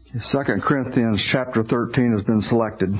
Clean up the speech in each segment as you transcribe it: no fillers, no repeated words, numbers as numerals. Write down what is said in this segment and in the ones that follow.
2 Corinthians chapter 13 has been selected.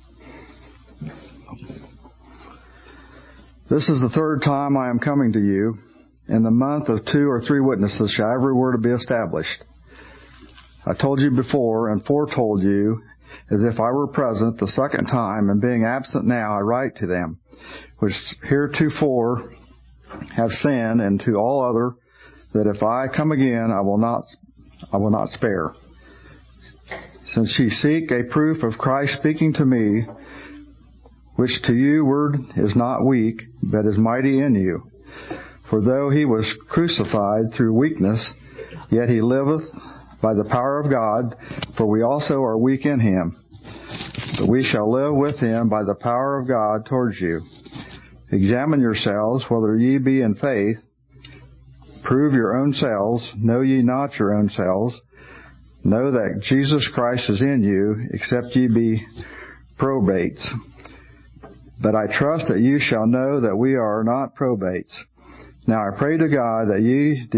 This is the third time I am coming to you. In the month of 2 or 3 witnesses shall every word be established. I told you before and foretold you as if I were present the second time, and being absent now I write to them, which heretofore have sinned, and to all other, that if I come again I will not spare. Since ye seek a proof of Christ speaking to me, which to you word is not weak, but is mighty in you. For though he was crucified through weakness, yet he liveth by the power of God, for we also are weak in him. But we shall live with him by the power of God towards you. Examine yourselves whether ye be in faith. Prove your own selves. Know ye not your own selves. Know that Jesus Christ is in you, except ye be probates. But I trust that you shall know that we are not probates. Now I pray to God that ye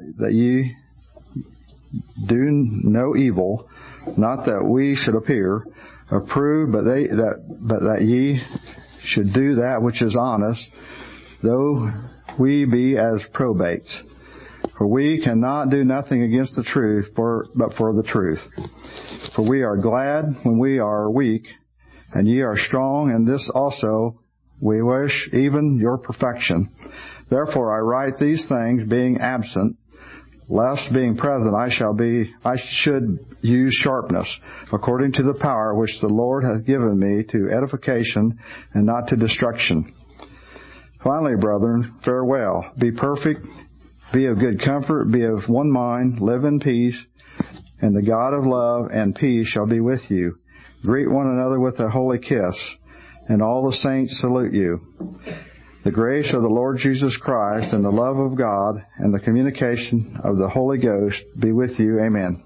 do no evil, not that we should appear approved, but that ye should do that which is honest, though we be as probates. For we cannot do nothing against the truth, but for the truth. For we are glad when we are weak, and ye are strong, and this also we wish, even your perfection. Therefore I write these things, being absent, lest being present I should use sharpness, according to the power which the Lord hath given me, to edification and not to destruction. Finally, brethren, farewell. Be perfect, be of good comfort, be of one mind, live in peace, and the God of love and peace shall be with you. Greet one another with a holy kiss, and all the saints salute you. The grace of the Lord Jesus Christ and the love of God and the communication of the Holy Ghost be with you. Amen.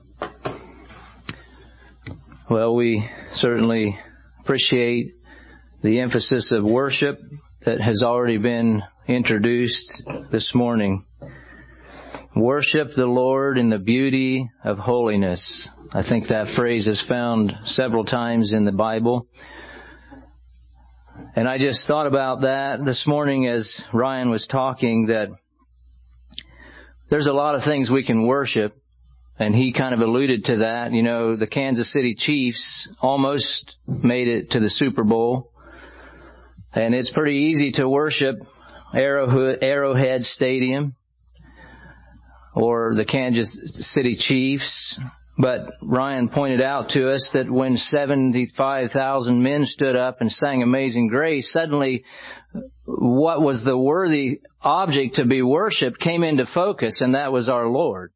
Well, we certainly appreciate the emphasis of worship that has already been introduced this morning. Worship the Lord in the beauty of holiness. I think that phrase is found several times in the Bible. And I just thought about that this morning as Ryan was talking, that there's a lot of things we can worship, and he kind of alluded to that. You know, the Kansas City Chiefs almost made it to the Super Bowl, and it's pretty easy to worship Arrowhead Stadium or the Kansas City Chiefs. But Ryan pointed out to us that when 75,000 men stood up and sang Amazing Grace, suddenly what was the worthy object to be worshipped came into focus, and that was our Lord.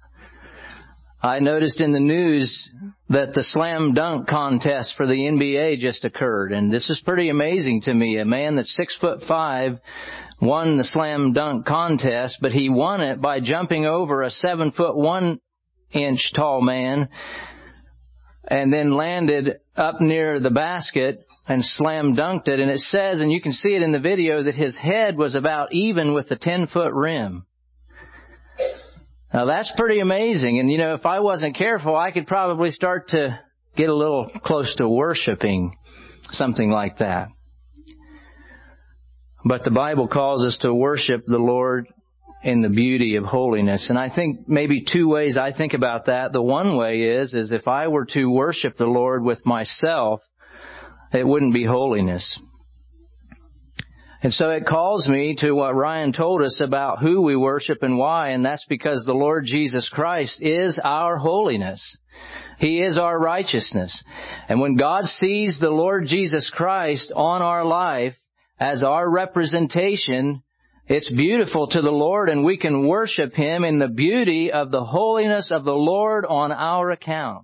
I noticed in the news that the slam dunk contest for the NBA just occurred, and this is pretty amazing to me. A man that's 6'5" won the slam dunk contest, but he won it by jumping over a 7'1" tall man, and then landed up near the basket and slam dunked it. And it says, and you can see it in the video, that his head was about even with the 10-foot rim. Now that's pretty amazing. And you know, if I wasn't careful, I could probably start to get a little close to worshiping something like that. But the Bible calls us to worship the Lord in the beauty of holiness. And I think maybe 2 ways I think about that. The one way is if I were to worship the Lord with myself, it wouldn't be holiness. And so it calls me to what Ryan told us about who we worship and why, and that's because the Lord Jesus Christ is our holiness. He is our righteousness. And when God sees the Lord Jesus Christ on our life as our representation, it's beautiful to the Lord, and we can worship Him in the beauty of the holiness of the Lord on our account.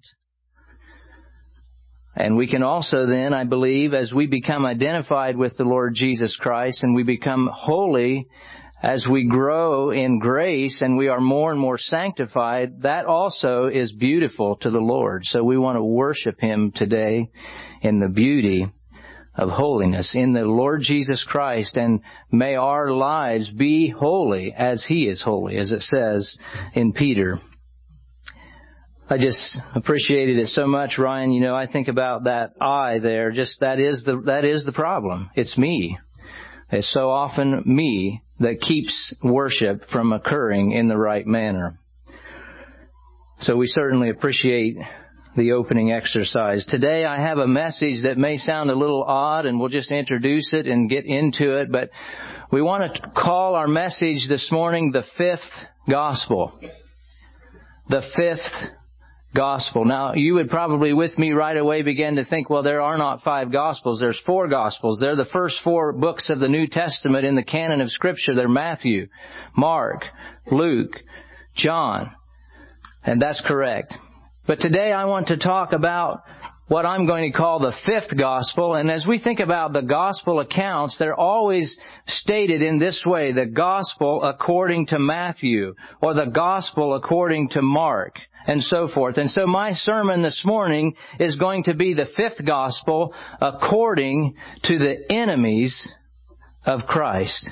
And we can also then, I believe, as we become identified with the Lord Jesus Christ and we become holy, as we grow in grace and we are more and more sanctified, that also is beautiful to the Lord. So we want to worship Him today in the beauty of holiness, in the Lord Jesus Christ, and may our lives be holy as He is holy, as it says in Peter. I just appreciated it so much, Ryan. You know, I think about that I there. Just that is the problem. It's me. It's so often me that keeps worship from occurring in the right manner. So we certainly appreciate the opening exercise. Today I have a message that may sound a little odd, and we'll just introduce it and get into it, but we want to call our message this morning the fifth gospel. The fifth gospel. Now, you would probably with me right away begin to think, well, there are not 5 gospels. There's 4 gospels. They're the first 4 books of the New Testament in the canon of Scripture. They're Matthew, Mark, Luke, John. And that's correct. But today I want to talk about what I'm going to call the fifth gospel. And as we think about the gospel accounts, they're always stated in this way: the gospel according to Matthew, or the gospel according to Mark, and so forth. And so my sermon this morning is going to be the fifth gospel according to the enemies of Christ.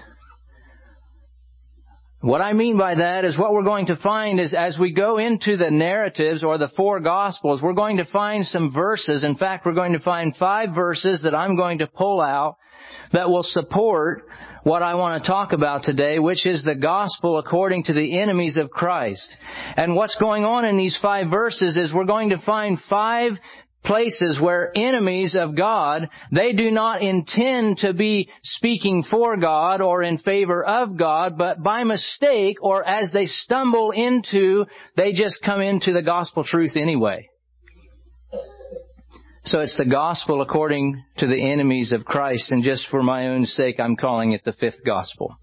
What I mean by that is what we're going to find is as we go into the narratives or the 4 Gospels, we're going to find some verses. In fact, we're going to find 5 verses that I'm going to pull out that will support what I want to talk about today, which is the gospel according to the enemies of Christ. And what's going on in these 5 verses is we're going to find 5 places where enemies of God, they do not intend to be speaking for God or in favor of God, but by mistake or as they stumble into, they just come into the gospel truth anyway. So it's the gospel according to the enemies of Christ, and just for my own sake, I'm calling it the fifth gospel.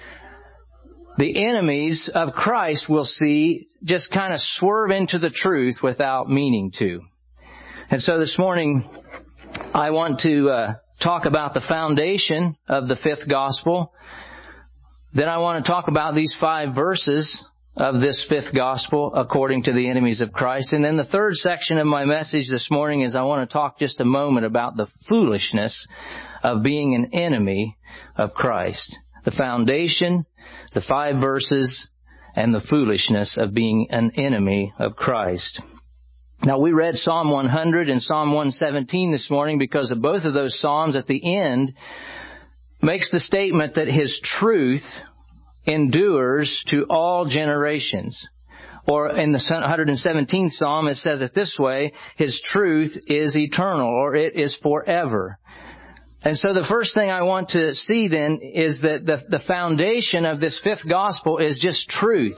The enemies of Christ, we'll see, just kind of swerve into the truth without meaning to. And so this morning, I want to talk about the foundation of the fifth gospel. Then I want to talk about these 5 verses of this fifth gospel according to the enemies of Christ. And then the third section of my message this morning is I want to talk just a moment about the foolishness of being an enemy of Christ. The foundation, the 5 verses, and the foolishness of being an enemy of Christ. Now, we read Psalm 100 and Psalm 117 this morning because of both of those Psalms at the end makes the statement that His truth endures to all generations. Or in the 117th Psalm, it says it this way: His truth is eternal, or it is forever. And so the first thing I want to see then is that the foundation of this fifth gospel is just truth.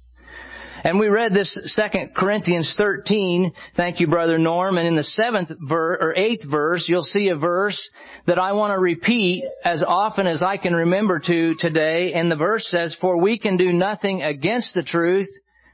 And we read this 2 Corinthians 13. Thank you, Brother Norm. And in the 8th verse, you'll see a verse that I want to repeat as often as I can remember to today. And the verse says, "For we can do nothing against the truth,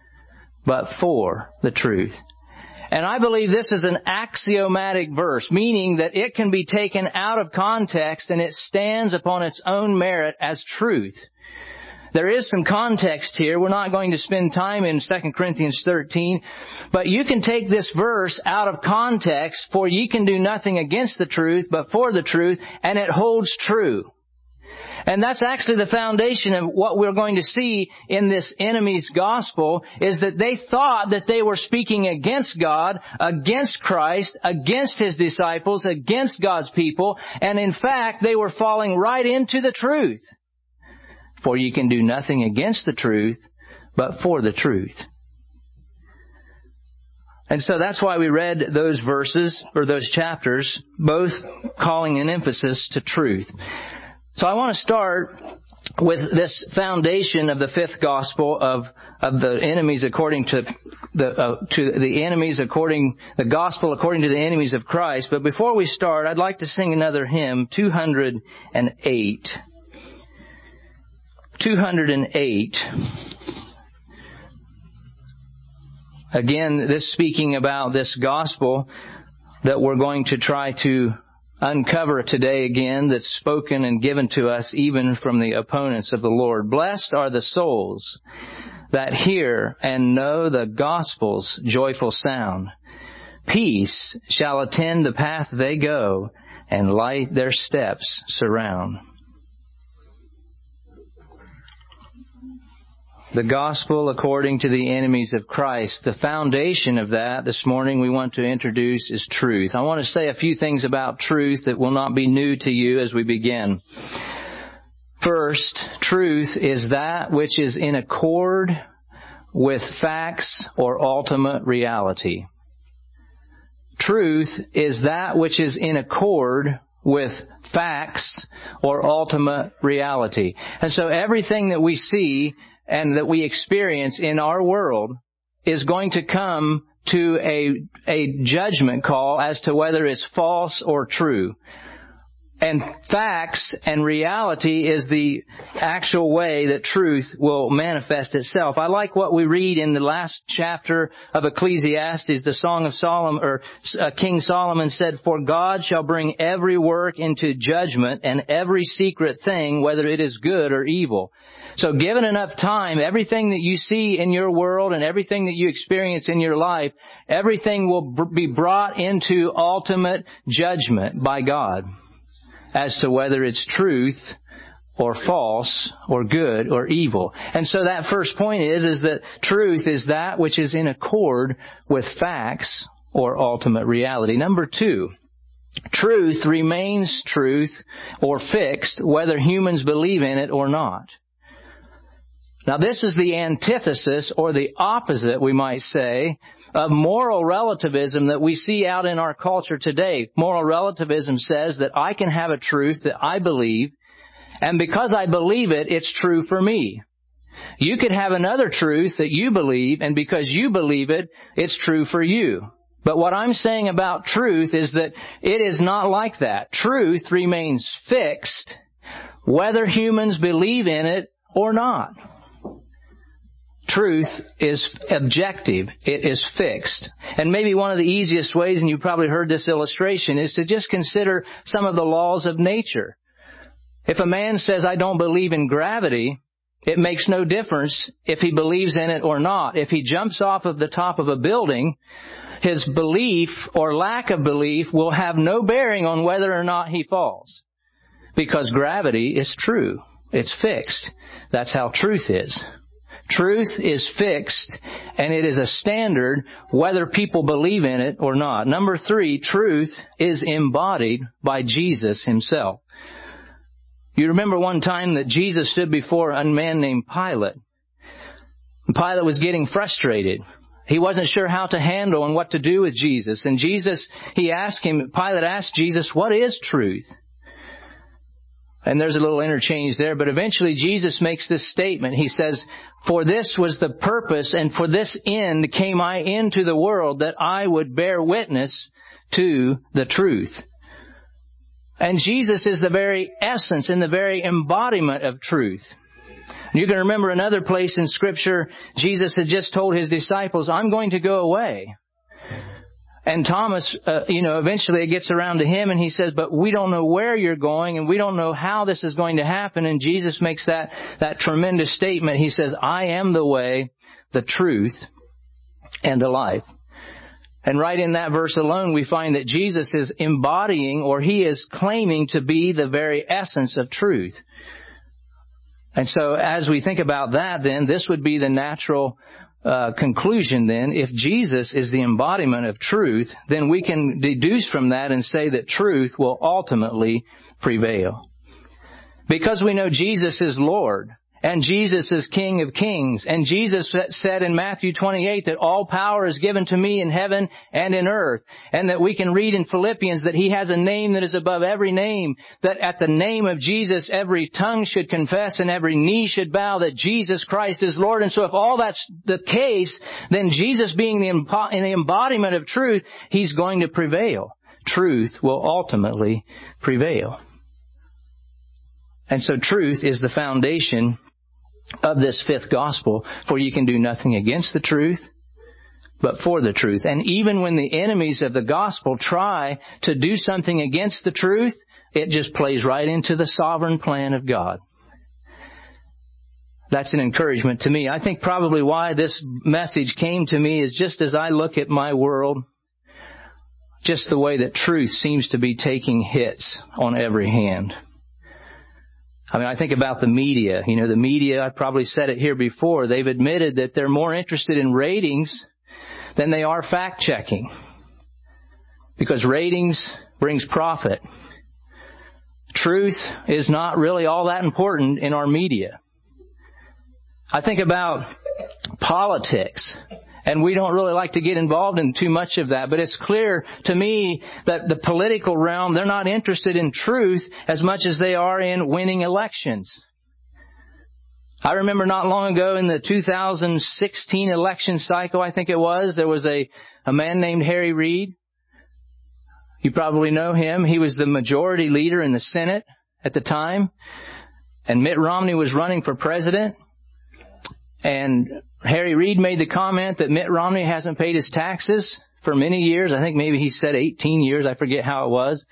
but for the truth." And I believe this is an axiomatic verse, meaning that it can be taken out of context and it stands upon its own merit as truth. There is some context here. We're not going to spend time in 2 Corinthians 13. But you can take this verse out of context, "For ye can do nothing against the truth, but for the truth," and it holds true. And that's actually the foundation of what we're going to see in this enemy's gospel, is that they thought that they were speaking against God, against Christ, against His disciples, against God's people, and in fact, they were falling right into the truth. For you can do nothing against the truth, but for the truth. And so that's why we read those verses, or those chapters, both calling an emphasis to truth. So I want to start with this foundation of the fifth gospel of the enemies according to the enemies according, the gospel according to the enemies of Christ. But before we start, I'd like to sing another hymn, 208. 208. Again, this speaking about this gospel that we're going to try to uncover today again, that's spoken and given to us even from the opponents of the Lord. "Blessed are the souls that hear and know the gospel's joyful sound. Peace shall attend the path they go, and light their steps surround." The gospel according to the enemies of Christ. The foundation of that this morning we want to introduce is truth. I want to say a few things about truth that will not be new to you as we begin. First, truth is that which is in accord with facts or ultimate reality. Truth is that which is in accord with facts or ultimate reality. And so everything that we see and that we experience in our world is going to come to a judgment call as to whether it's false or true. And facts and reality is the actual way that truth will manifest itself. I like what we read in the last chapter of Ecclesiastes, the Song of Solomon, or King Solomon said, "For God shall bring every work into judgment and every secret thing, whether it is good or evil." So given enough time, everything that you see in your world and everything that you experience in your life, everything will be brought into ultimate judgment by God as to whether it's truth or false or good or evil. And so that first point is that truth is that which is in accord with facts or ultimate reality. Number two, truth remains truth or fixed whether humans believe in it or not. Now this is the antithesis or the opposite, we might say, of moral relativism that we see out in our culture today. Moral relativism says that I can have a truth that I believe, and because I believe it, it's true for me. You could have another truth that you believe, and because you believe it, it's true for you. But what I'm saying about truth is that it is not like that. Truth remains fixed whether humans believe in it or not. Truth is objective. It is fixed. And maybe one of the easiest ways, and you've probably heard this illustration, is to just consider some of the laws of nature. If a man says, "I don't believe in gravity," it makes no difference if he believes in it or not. If he jumps off of the top of a building, his belief or lack of belief will have no bearing on whether or not he falls. Because gravity is true. It's fixed. That's how truth is. Truth is fixed, and it is a standard whether people believe in it or not. Number three, truth is embodied by Jesus Himself. You remember one time that Jesus stood before a man named Pilate. And Pilate was getting frustrated. He wasn't sure how to handle and what to do with Jesus. And Pilate asked Jesus, "What is truth?" And there's a little interchange there, but eventually Jesus makes this statement. He says, "For this was the purpose, and for this end came I into the world, that I would bear witness to the truth." And Jesus is the very essence and the very embodiment of truth. You can remember another place in Scripture, Jesus had just told His disciples, "I'm going to go away." And Thomas, eventually it gets around to him and he says, "But we don't know where you're going and we don't know how this is going to happen." And Jesus makes that tremendous statement. He says, "I am the way, the truth, and the life." And right in that verse alone, we find that Jesus is embodying, or He is claiming to be, the very essence of truth. And so as we think about that, then this would be the natural conclusion then. If Jesus is the embodiment of truth, then we can deduce from that and say that truth will ultimately prevail. Because we know Jesus is Lord, and Jesus is King of Kings, and Jesus said in Matthew 28 that all power is given to me in heaven and in earth, and that we can read in Philippians that He has a name that is above every name, that at the name of Jesus every tongue should confess and every knee should bow that Jesus Christ is Lord. And so if all that's the case, then Jesus being the embodiment of truth, He's going to prevail. Truth will ultimately prevail. And so truth is the foundation of this fifth gospel, for you can do nothing against the truth, but for the truth. And even when the enemies of the gospel try to do something against the truth, it just plays right into the sovereign plan of God. That's an encouragement to me. I think probably why this message came to me is just as I look at my world, just the way that truth seems to be taking hits on every hand. I mean, I think about the media. You know, the media, I probably said it here before, they've admitted that they're more interested in ratings than they are fact-checking. Because ratings brings profit. Truth is not really all that important in our media. I think about politics. And we don't really like to get involved in too much of that. But it's clear to me that the political realm, they're not interested in truth as much as they are in winning elections. I remember not long ago in the 2016 election cycle, I think it was, there was a man named Harry Reid. You probably know him. He was the majority leader in the Senate at the time. And Mitt Romney was running for president. And Harry Reid made the comment that Mitt Romney hasn't paid his taxes for many years. I think maybe he said 18 years. I forget how it was.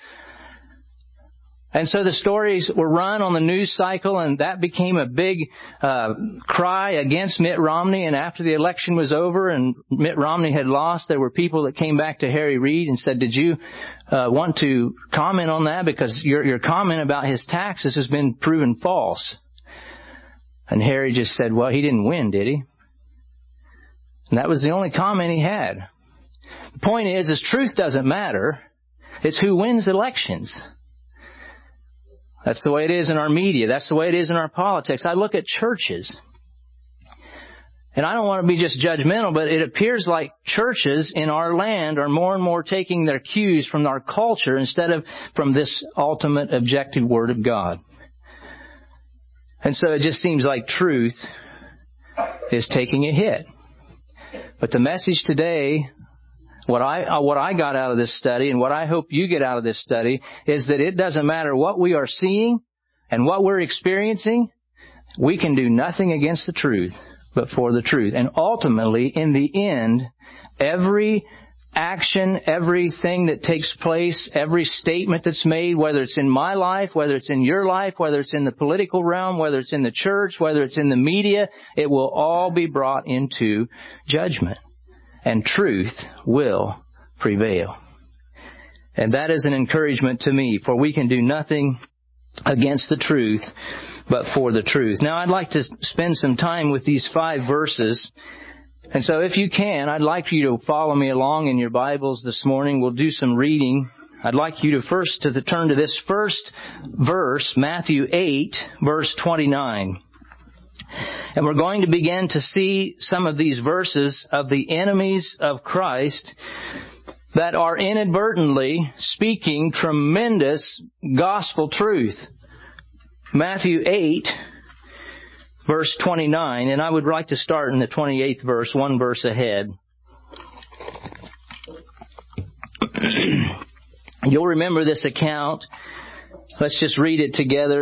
And so the stories were run on the news cycle, and that became a big cry against Mitt Romney. And after the election was over and Mitt Romney had lost, there were people that came back to Harry Reid and said, did you want to comment on that? Because your comment about his taxes has been proven false. And Harry just said, well, he didn't win, did he? And that was the only comment he had. The point is truth doesn't matter. It's who wins elections. That's the way it is in our media. That's the way it is in our politics. I look at churches. And I don't want to be just judgmental, but it appears like churches in our land are more and more taking their cues from our culture instead of from this ultimate objective Word of God. And so it just seems like truth is taking a hit. But the message today, what I got out of this study and what I hope you get out of this study is that it doesn't matter what we are seeing and what we're experiencing, we can do nothing against the truth, but for the truth. And ultimately, in the end, every action, everything that takes place, every statement that's made, whether it's in my life, whether it's in your life, whether it's in the political realm, whether it's in the church, whether it's in the media, it will all be brought into judgment. And truth will prevail. And that is an encouragement to me, for we can do nothing against the truth, but for the truth. Now, I'd like to spend some time with these 5 verses. And so if you can, I'd like you to follow me along in your Bibles this morning. We'll do some reading. I'd like you to turn to this first verse, Matthew 8, verse 29. And we're going to begin to see some of these verses of the enemies of Christ that are inadvertently speaking tremendous gospel truth. Matthew 8, verse 29, and I would like to start in the 28th verse, one verse ahead. You'll remember this account. Let's just read it together.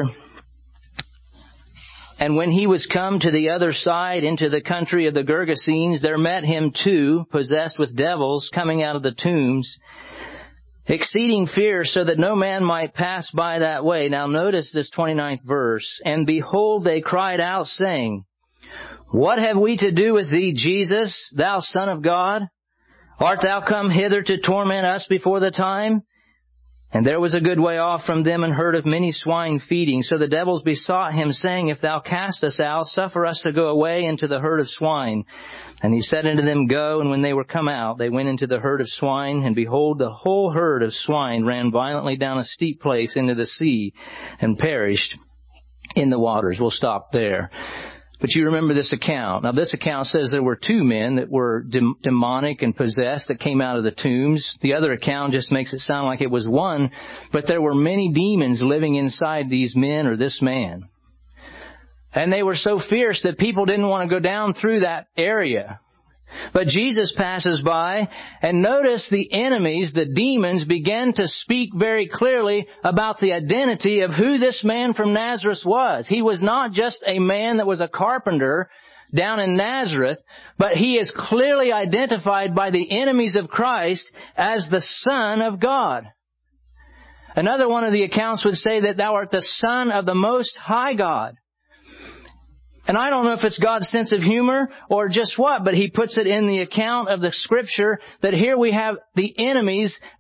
And when he was come to the other side into the country of the Gergesenes, there met him 2, possessed with devils, coming out of the tombs, exceeding fierce, so that no man might pass by that way. Now notice this 29th verse. And behold, they cried out, saying, What have we to do with thee, Jesus, thou Son of God? Art thou come hither to torment us before the time? And there was a good way off from them an herd of many swine feeding. So the devils besought him, saying, If thou cast us out, suffer us to go away into the herd of swine. And he said unto them, Go. And when they were come out, they went into the herd of swine. And behold, the whole herd of swine ran violently down a steep place into the sea and perished in the waters. We'll stop there. But you remember this account. Now this account says there were 2 men that were demonic and possessed that came out of the tombs. The other account just makes it sound like it was 1, but there were many demons living inside these men or this man. And they were so fierce that people didn't want to go down through that area. But Jesus passes by, and notice the enemies, the demons, began to speak very clearly about the identity of who this man from Nazareth was. He was not just a man that was a carpenter down in Nazareth, but he is clearly identified by the enemies of Christ as the Son of God. Another one of the accounts would say that thou art the Son of the Most High God. And I don't know if it's God's sense of humor or just what, but He puts it in the account of the Scripture that here we have the enemies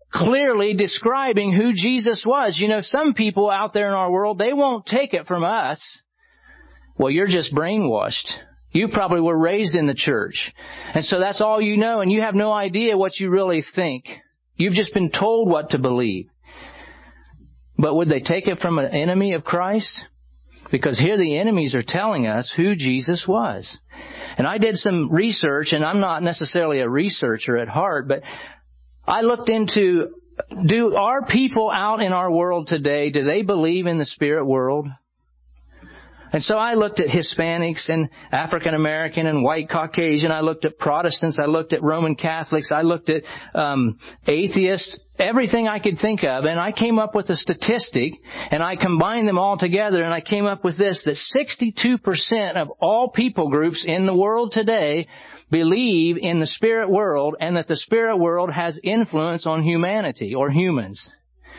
clearly describing who Jesus was. You know, some people out there in our world, they won't take it from us. Well, you're just brainwashed. You probably were raised in the church. And so that's all you know, and you have no idea what you really think. You've just been told what to believe. But would they take it from an enemy of Christ? Because here the enemies are telling us who Jesus was. And I did some research, and I'm not necessarily a researcher at heart, but I looked into, do our people out in our world today, do they believe in the spirit world? And so I looked at Hispanics and African American and white Caucasian. I looked at Protestants. I looked at Roman Catholics. I looked at atheists, everything I could think of. And I came up with a statistic, and I combined them all together, and I came up with this, that 62% of all people groups in the world today believe in the spirit world, and that the spirit world has influence on humanity or humans.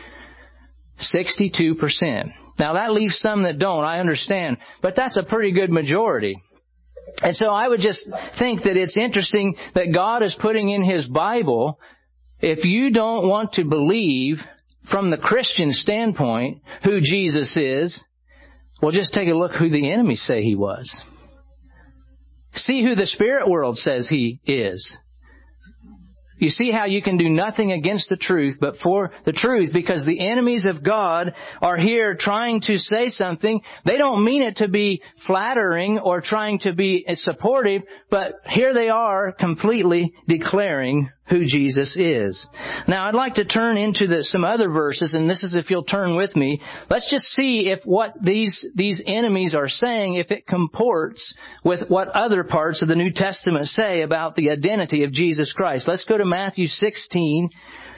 62%. Now that leaves some that don't, I understand, but that's a pretty good majority. And so I would just think that it's interesting that God is putting in His Bible, if you don't want to believe from the Christian standpoint who Jesus is, well, just take a look who the enemies say He was. See who the spirit world says He is. You see how you can do nothing against the truth, but for the truth, because the enemies of God are here trying to say something. They don't mean it to be flattering or trying to be supportive, but here they are completely declaring who Jesus is. Now, I'd like to turn into some other verses, and this is if you'll turn with me. Let's just see if what these enemies are saying, if it comports with what other parts of the New Testament say about the identity of Jesus Christ. Let's go to Matthew 16,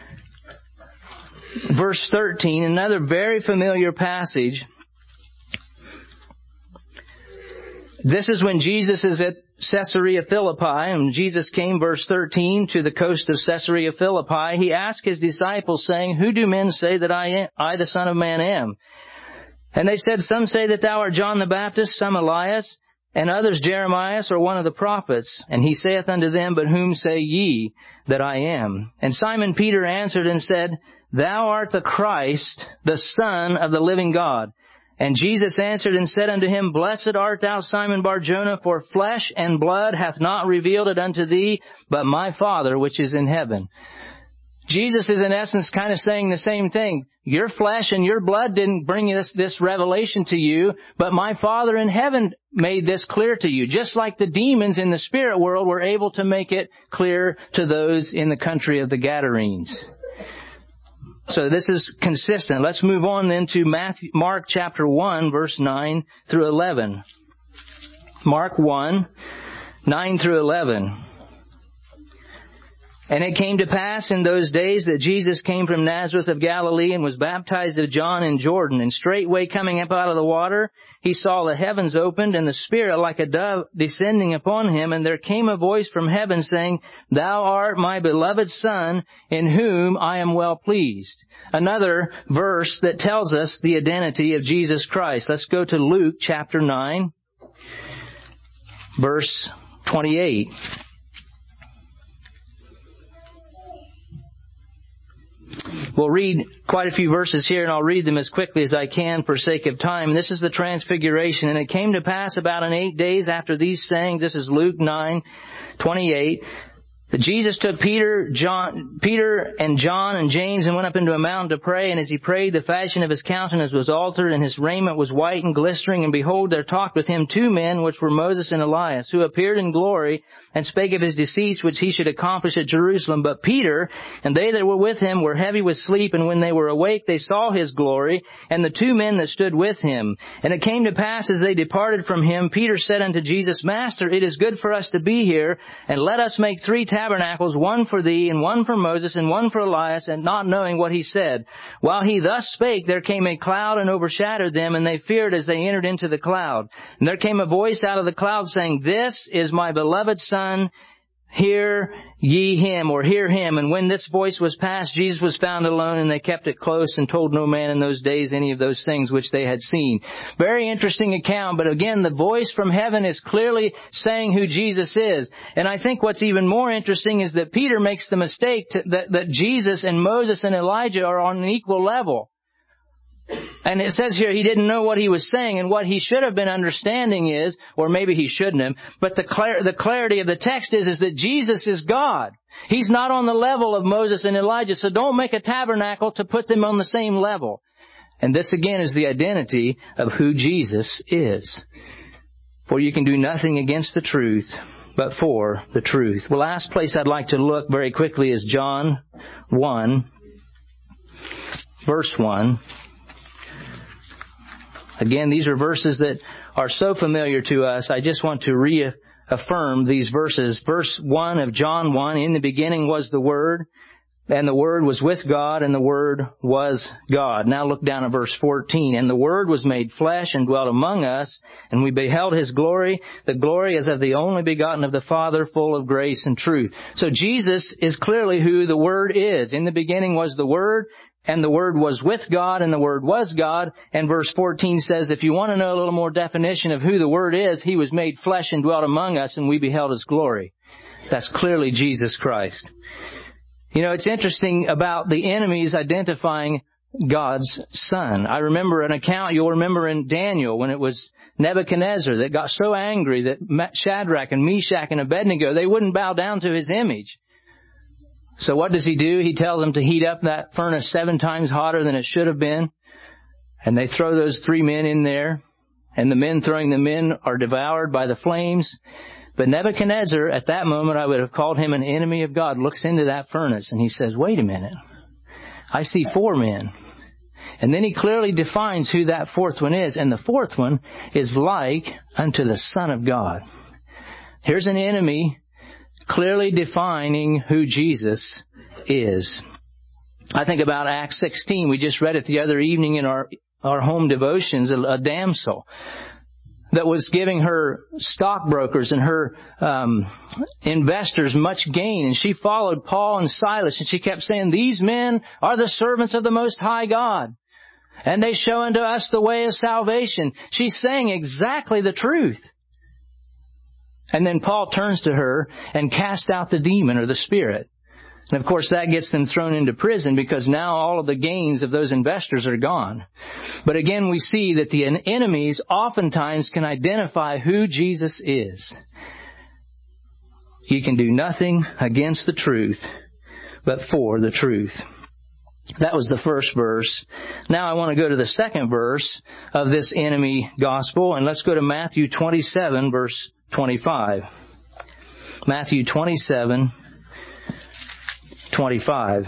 verse 13, another very familiar passage. This is when Jesus is at Caesarea Philippi, and Jesus came, verse 13, to the coast of Caesarea Philippi. He asked His disciples, saying, "Who do men say that I, the Son of Man, am?" And they said, "Some say that thou art John the Baptist, some Elias, and others Jeremiah, or one of the prophets." And He saith unto them, "But whom say ye that I am?" And Simon Peter answered and said, "Thou art the Christ, the Son of the living God." And Jesus answered and said unto him, "Blessed art thou, Simon Bar-Jonah, for flesh and blood hath not revealed it unto thee, but my Father which is in heaven." Jesus is in essence kind of saying the same thing. Your flesh and your blood didn't bring this revelation to you, but my Father in heaven made this clear to you. Just like the demons in the spirit world were able to make it clear to those in the country of the Gadarenes. So this is consistent. Let's move on then to Mark chapter 1, verse 9 through 11. Mark 1, 9 through 11. "And it came to pass in those days that Jesus came from Nazareth of Galilee and was baptized of John in Jordan. And straightway coming up out of the water, He saw the heavens opened and the Spirit like a dove descending upon Him. And there came a voice from heaven saying, Thou art my beloved Son, in whom I am well pleased." Another verse that tells us the identity of Jesus Christ. Let's go to Luke chapter 9, verse 28. We'll read quite a few verses here, and I'll read them as quickly as I can for sake of time. This is the Transfiguration. "And it came to pass about 8 days after these sayings," this is Luke 9:28, "that Jesus took Peter and John and James and went up into a mountain to pray. And as He prayed, the fashion of His countenance was altered, and His raiment was white and glistering. And behold, there talked with Him 2 men, which were Moses and Elias, who appeared in glory, and spake of His decease, which He should accomplish at Jerusalem. But Peter and they that were with Him were heavy with sleep, and when they were awake, they saw His glory, and the 2 men that stood with Him. And it came to pass, as they departed from Him, Peter said unto Jesus, Master, it is good for us to be here, and let us make 3 tabernacles, one for Thee, and one for Moses, and one for Elias, and not knowing what he said. While he thus spake, there came a cloud and overshadowed them, and they feared as they entered into the cloud. And there came a voice out of the cloud saying, This is my beloved Son, hear ye him, or hear him. And when this voice was passed, Jesus was found alone, and they kept it close and told no man in those days any of those things which they had seen. Very interesting account, but again, the voice from heaven is clearly saying who Jesus is. And I think what's even more interesting is that Peter makes the mistake that Jesus and Moses and Elijah are on an equal level. And it says here he didn't know what he was saying, and what he should have been understanding is, or maybe he shouldn't have, but the clarity of the text is that Jesus is God. He's not on the level of Moses and Elijah, so don't make a tabernacle to put them on the same level. And this again is the identity of who Jesus is. For you can do nothing against the truth, but for the truth. The last place I'd like to look very quickly is John 1, verse 1. Again, these are verses that are so familiar to us. I just want to reaffirm these verses. Verse 1 of John 1, in the beginning was the Word, and the Word was with God, and the Word was God. Now look down at verse 14. And the Word was made flesh and dwelt among us, and we beheld His glory. The glory is of the only begotten of the Father, full of grace and truth. So Jesus is clearly who the Word is. In the beginning was the Word, and the Word was with God, and the Word was God. And verse 14 says, if you want to know a little more definition of who the Word is, He was made flesh and dwelt among us, and we beheld His glory. That's clearly Jesus Christ. You know, it's interesting about the enemies identifying God's Son. I remember an account, you'll remember in Daniel, when it was Nebuchadnezzar that got so angry that Shadrach and Meshach and Abednego, they wouldn't bow down to his image. So what does he do? He tells them to heat up that furnace 7 times hotter than it should have been. And they throw those 3 men in there. And the men throwing them in are devoured by the flames. But Nebuchadnezzar, at that moment, I would have called him an enemy of God, looks into that furnace and he says, wait a minute. I see 4 men. And then he clearly defines who that 4th one is. And the 4th one is like unto the Son of God. Here's an enemy clearly defining who Jesus is. I think about Acts 16. We just read it the other evening in our home devotions, a damsel that was giving her stockbrokers and her investors much gain. And she followed Paul and Silas, and she kept saying, these men are the servants of the Most High God, and they show unto us the way of salvation. She's saying exactly the truth. And then Paul turns to her and casts out the demon or the spirit. And of course that gets them thrown into prison because now all of the gains of those investors are gone. But again, we see that the enemies oftentimes can identify who Jesus is. You can do nothing against the truth, but for the truth. That was the first verse. Now I want to go to the second verse of this enemy gospel, and let's go to Matthew 27, verse 25. Matthew 27, 25.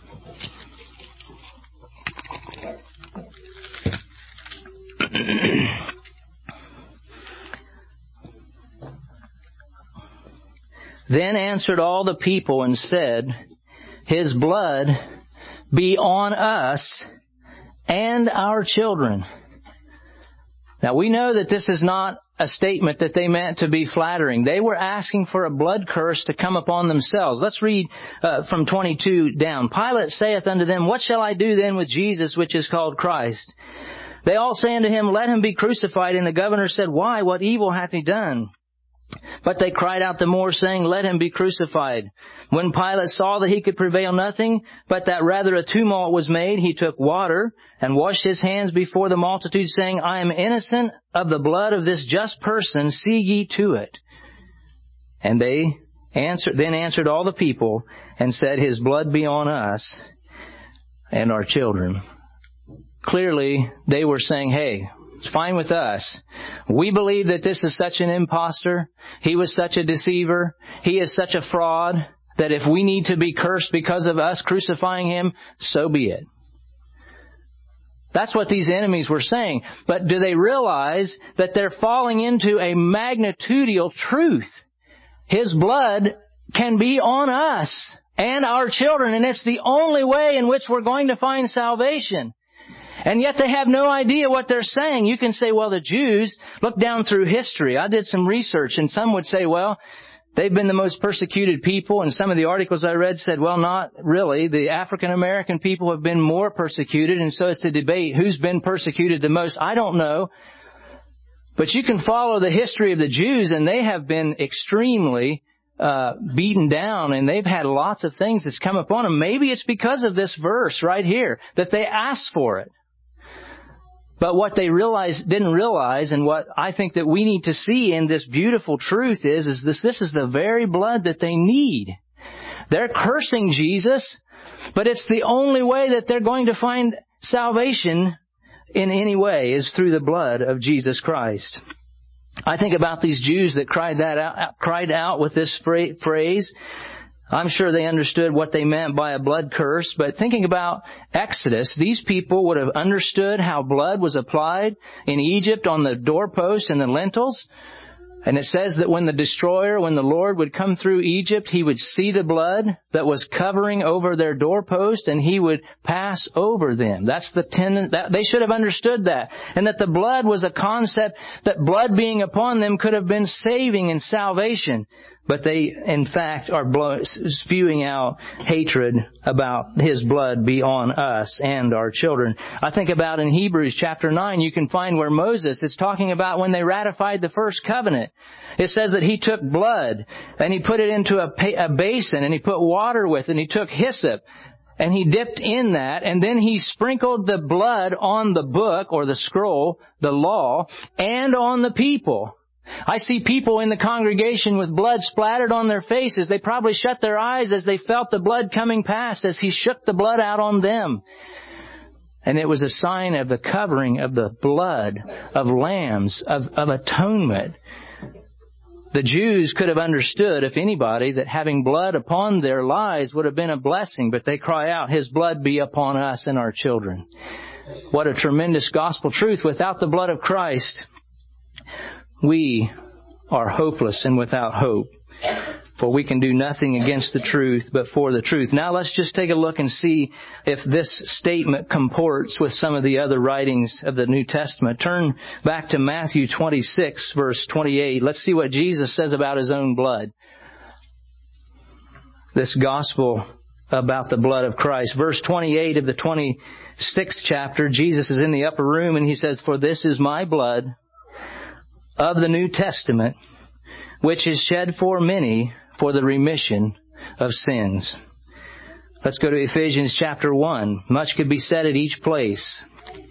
Then answered all the people and said, His blood be on us and our children. Now we know that this is not a statement that they meant to be flattering. They were asking for a blood curse to come upon themselves. Let's read from 22 down. Pilate saith unto them, What shall I do then with Jesus, which is called Christ? They all say unto him, Let him be crucified. And the governor said, Why? What evil hath he done? But they cried out the more, saying, Let him be crucified. When Pilate saw that he could prevail nothing, but that rather a tumult was made, he took water and washed his hands before the multitude, saying, I am innocent of the blood of this just person. See ye to it. And they then answered all the people and said, His blood be on us and our children. Clearly, they were saying, hey, it's fine with us. We believe that this is such an imposter. He was such a deceiver. He is such a fraud that if we need to be cursed because of us crucifying him, so be it. That's what these enemies were saying. But do they realize that they're falling into a magnitudinal truth? His blood can be on us and our children, and it's the only way in which we're going to find salvation. And yet they have no idea what they're saying. You can say, well, the Jews, look down through history. I did some research, and some would say, well, They've been the most persecuted people, and some of the articles I read said, well, not really. The African American people have been more persecuted, and so it's a debate. Who's been persecuted the most? I don't know. But you can follow the history of the Jews, and they have been extremely beaten down, and they've had lots of things that's come upon them. Maybe it's because of this verse right here that they asked for it. But what they didn't realize, and what I think that we need to see in this beautiful truth is this is the very blood that they need. They're cursing Jesus, but it's the only way that they're going to find salvation in any way is through the blood of Jesus Christ. I think about these Jews that cried out with this phrase. I'm sure they understood what they meant by a blood curse, but thinking about Exodus, these people would have understood how blood was applied in Egypt on the doorposts and the lintels. And it says that when the Lord would come through Egypt, He would see the blood that was covering over their doorpost, and He would pass over them. That's they should have understood that. And that the blood was a concept, that blood being upon them could have been saving and salvation. But they, in fact, are spewing out hatred about His blood be on us and our children. I think about in Hebrews chapter 9, you can find where Moses is talking about when they ratified the first covenant. It says that he took blood and he put it into a basin and he put water with it and he took hyssop and he dipped in that, and then he sprinkled the blood on the book or the scroll, the law, and on the people. I see people in the congregation with blood splattered on their faces. They probably shut their eyes as they felt the blood coming past as He shook the blood out on them. And it was a sign of the covering of the blood of lambs, of atonement. The Jews could have understood, if anybody, that having blood upon their lives would have been a blessing, but they cry out, His blood be upon us and our children. What a tremendous gospel truth. Without the blood of Christ, we are hopeless and without hope, for we can do nothing against the truth but for the truth. Now let's just take a look and see if this statement comports with some of the other writings of the New Testament. Turn back to Matthew 26, verse 28. Let's see what Jesus says about His own blood. This gospel about the blood of Christ. Verse 28 of the 26th chapter, Jesus is in the upper room and He says, "For this is my blood of the New Testament, which is shed for many for the remission of sins." Let's go to Ephesians chapter 1. Much could be said at each place.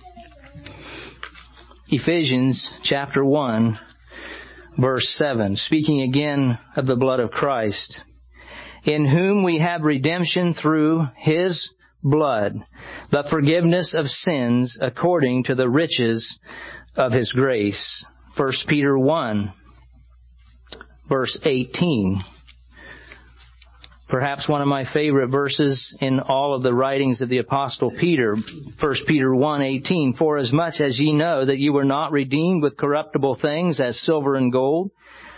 Ephesians chapter 1, verse 7, speaking again of the blood of Christ. "In whom we have redemption through His blood, the forgiveness of sins according to the riches of His grace." 1 Peter 1, verse 18. Perhaps one of my favorite verses in all of the writings of the Apostle Peter. 1 Peter 1:18. "For as much as ye know that you were not redeemed with corruptible things as silver and gold,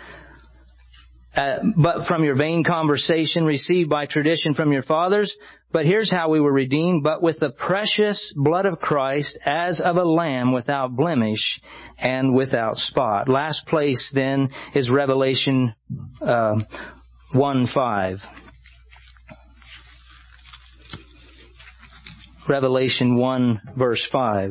but from your vain conversation received by tradition from your fathers. But here's how we were redeemed, but with the precious blood of Christ, as of a lamb without blemish and without spot." Last place then is Revelation 1:5. Revelation 1 verse 5.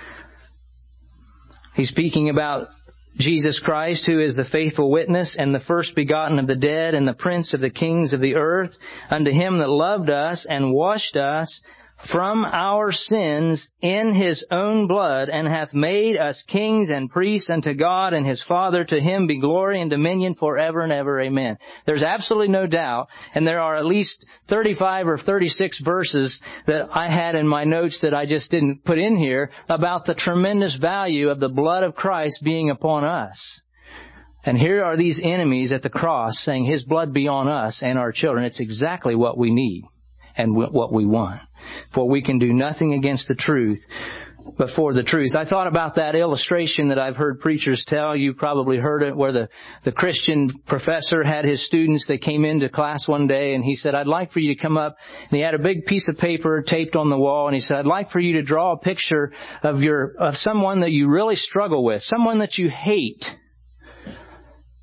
He's speaking about Jesus Christ, who is the faithful witness and the first begotten of the dead and the prince of the kings of the earth, unto Him that loved us and washed us from our sins in His own blood, and hath made us kings and priests unto God and His Father. To Him be glory and dominion forever and ever. Amen. There's absolutely no doubt, and there are at least 35 or 36 verses that I had in my notes that I just didn't put in here about the tremendous value of the blood of Christ being upon us. And here are these enemies at the cross saying, His blood be on us and our children. It's exactly what we need and what we want. For we can do nothing against the truth, but for the truth. I thought about that illustration that I've heard preachers tell. You probably heard it, where the Christian professor had his students. They came into class one day and he said, "I'd like for you to come up." And he had a big piece of paper taped on the wall, and he said, "I'd like for you to draw a picture of someone that you really struggle with, someone that you hate."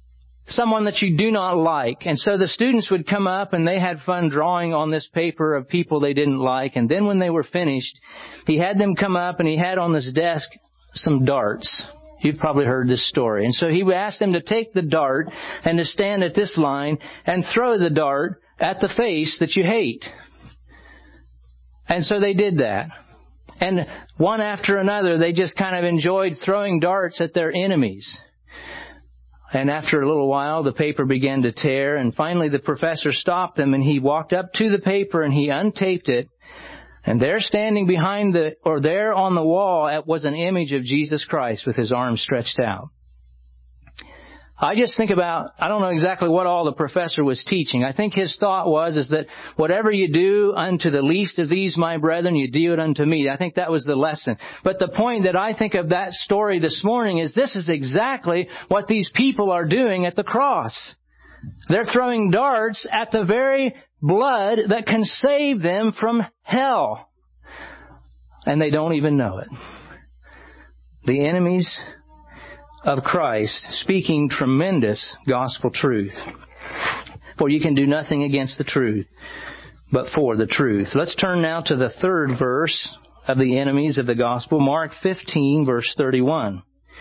someone that you do not like. And so the students would come up and they had fun drawing on this paper of people they didn't like. And then when they were finished, he had them come up and he had on this desk some darts. You've probably heard this story. And so he asked them to take the dart and to stand at this line and throw the dart at the face that you hate. And so they did that. And one after another, they just kind of enjoyed throwing darts at their enemies. And after a little while, the paper began to tear, and finally the professor stopped them, and he walked up to the paper and he untaped it. And there standing there on the wall was an image of Jesus Christ with His arms stretched out. I just think about, I don't know exactly what all the professor was teaching. I think his thought was that whatever you do unto the least of these, my brethren, you do it unto me. I think that was the lesson. But the point that I think of that story this morning is this is exactly what these people are doing at the cross. They're throwing darts at the very blood that can save them from hell. And they don't even know it. The enemies of Christ, speaking tremendous gospel truth. For you can do nothing against the truth, but for the truth. Let's turn now to the third verse of the enemies of the gospel, Mark 15, verse 31.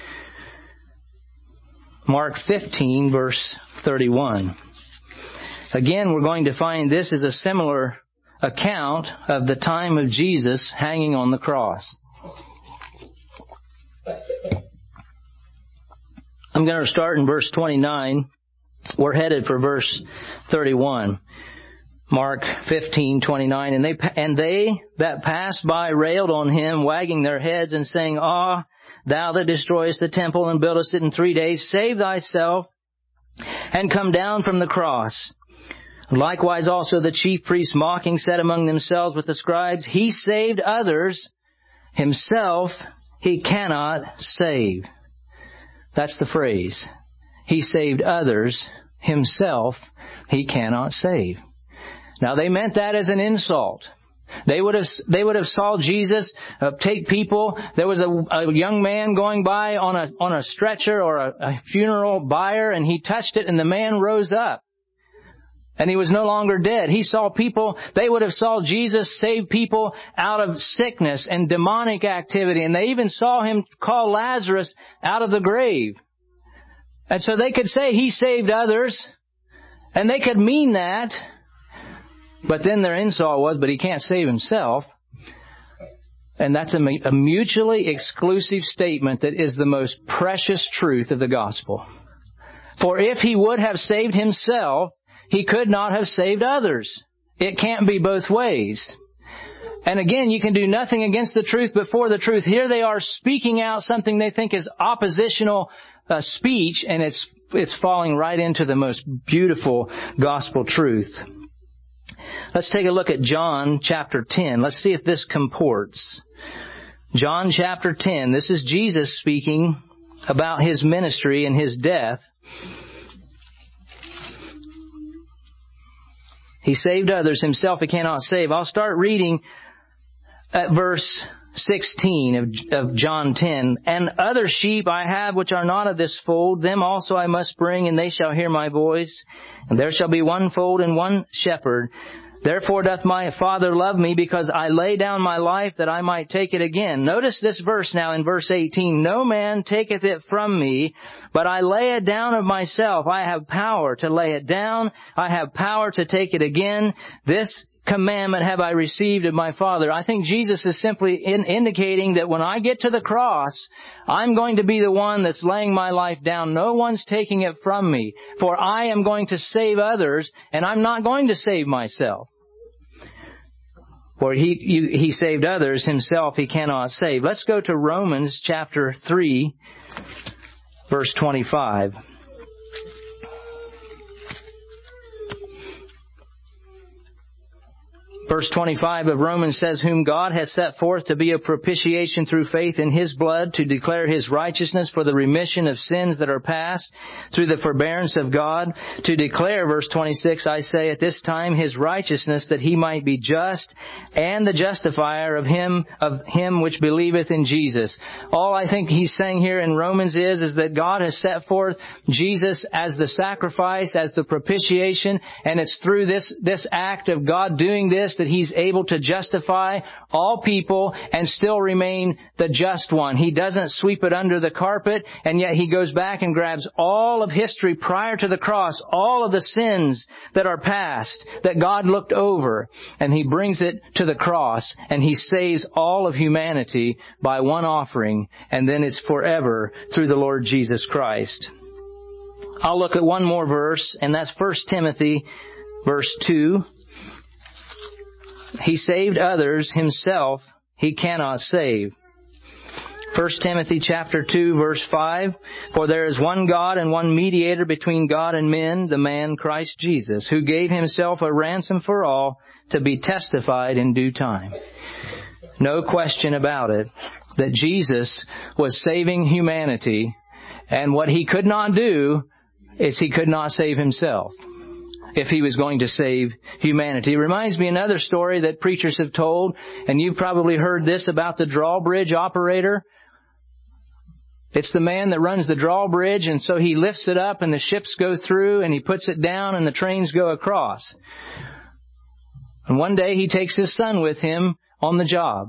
Mark 15, verse 31. Again, we're going to find this is a similar account of the time of Jesus hanging on the cross. I'm going to start in verse 29. We're headed for verse 31. Mark 15:29. And they that passed by railed on him, wagging their heads and saying, Ah, thou that destroyest the temple and buildest it in 3 days, save thyself and come down from the cross. Likewise also the chief priests mocking said among themselves with the scribes, He saved others, himself he cannot save. That's the phrase. He saved others, himself he cannot save. Now they meant that as an insult. They would have saw Jesus take people. There was a young man going by on a stretcher or a funeral bier, and he touched it, and the man rose up. And he was no longer dead. He saw people, they would have saw Jesus save people out of sickness and demonic activity. And they even saw Him call Lazarus out of the grave. And so they could say He saved others. And they could mean that. But then their insult was, but He can't save Himself. And that's a mutually exclusive statement that is the most precious truth of the gospel. For if He would have saved Himself, He could not have saved others. It can't be both ways. And again, you can do nothing against the truth but for the truth. Here they are speaking out something they think is oppositional speech, and it's falling right into the most beautiful gospel truth. Let's take a look at John chapter 10. Let's see if this comports. John chapter 10. This is Jesus speaking about His ministry and His death. He saved others, Himself He cannot save. I'll start reading at verse 16 of John 10. And other sheep I have which are not of this fold, them also I must bring, and they shall hear my voice. And there shall be one fold and one shepherd. Therefore doth my Father love me, because I lay down my life that I might take it again. Notice this verse now in verse 18. No man taketh it from me, but I lay it down of myself. I have power to lay it down. I have power to take it again. This commandment have I received of my Father. I think Jesus is simply indicating that when I get to the cross, I'm going to be the one that's laying my life down. No one's taking it from me. For I am going to save others, and I'm not going to save myself. For he saved others, Himself He cannot save. Let's go to Romans chapter 3, verse 25. Verse 25 of Romans says, whom God has set forth to be a propitiation through faith in His blood, to declare His righteousness for the remission of sins that are past, through the forbearance of God, to declare, verse 26, I say at this time, His righteousness, that He might be just and the justifier of him which believeth in Jesus. All I think he's saying here in Romans is that God has set forth Jesus as the sacrifice, as the propitiation, and it's through this act of God doing this that He's able to justify all people and still remain the just one. He doesn't sweep it under the carpet, and yet He goes back and grabs all of history prior to the cross, all of the sins that are past, that God looked over, and He brings it to the cross, and He saves all of humanity by one offering, and then it's forever through the Lord Jesus Christ. I'll look at one more verse, and that's 1 Timothy verse 2. He saved others, Himself He cannot save. 1 Timothy chapter 2 verse 5, for there is one God and one mediator between God and men, the man Christ Jesus, who gave Himself a ransom for all, to be testified in due time. No question about it that Jesus was saving humanity, and what He could not do is He could not save Himself if He was going to save humanity. It reminds me of another story that preachers have told, and you've probably heard this about the drawbridge operator. It's the man that runs the drawbridge, and so he lifts it up and the ships go through, and he puts it down and the trains go across. And one day he takes his son with him on the job.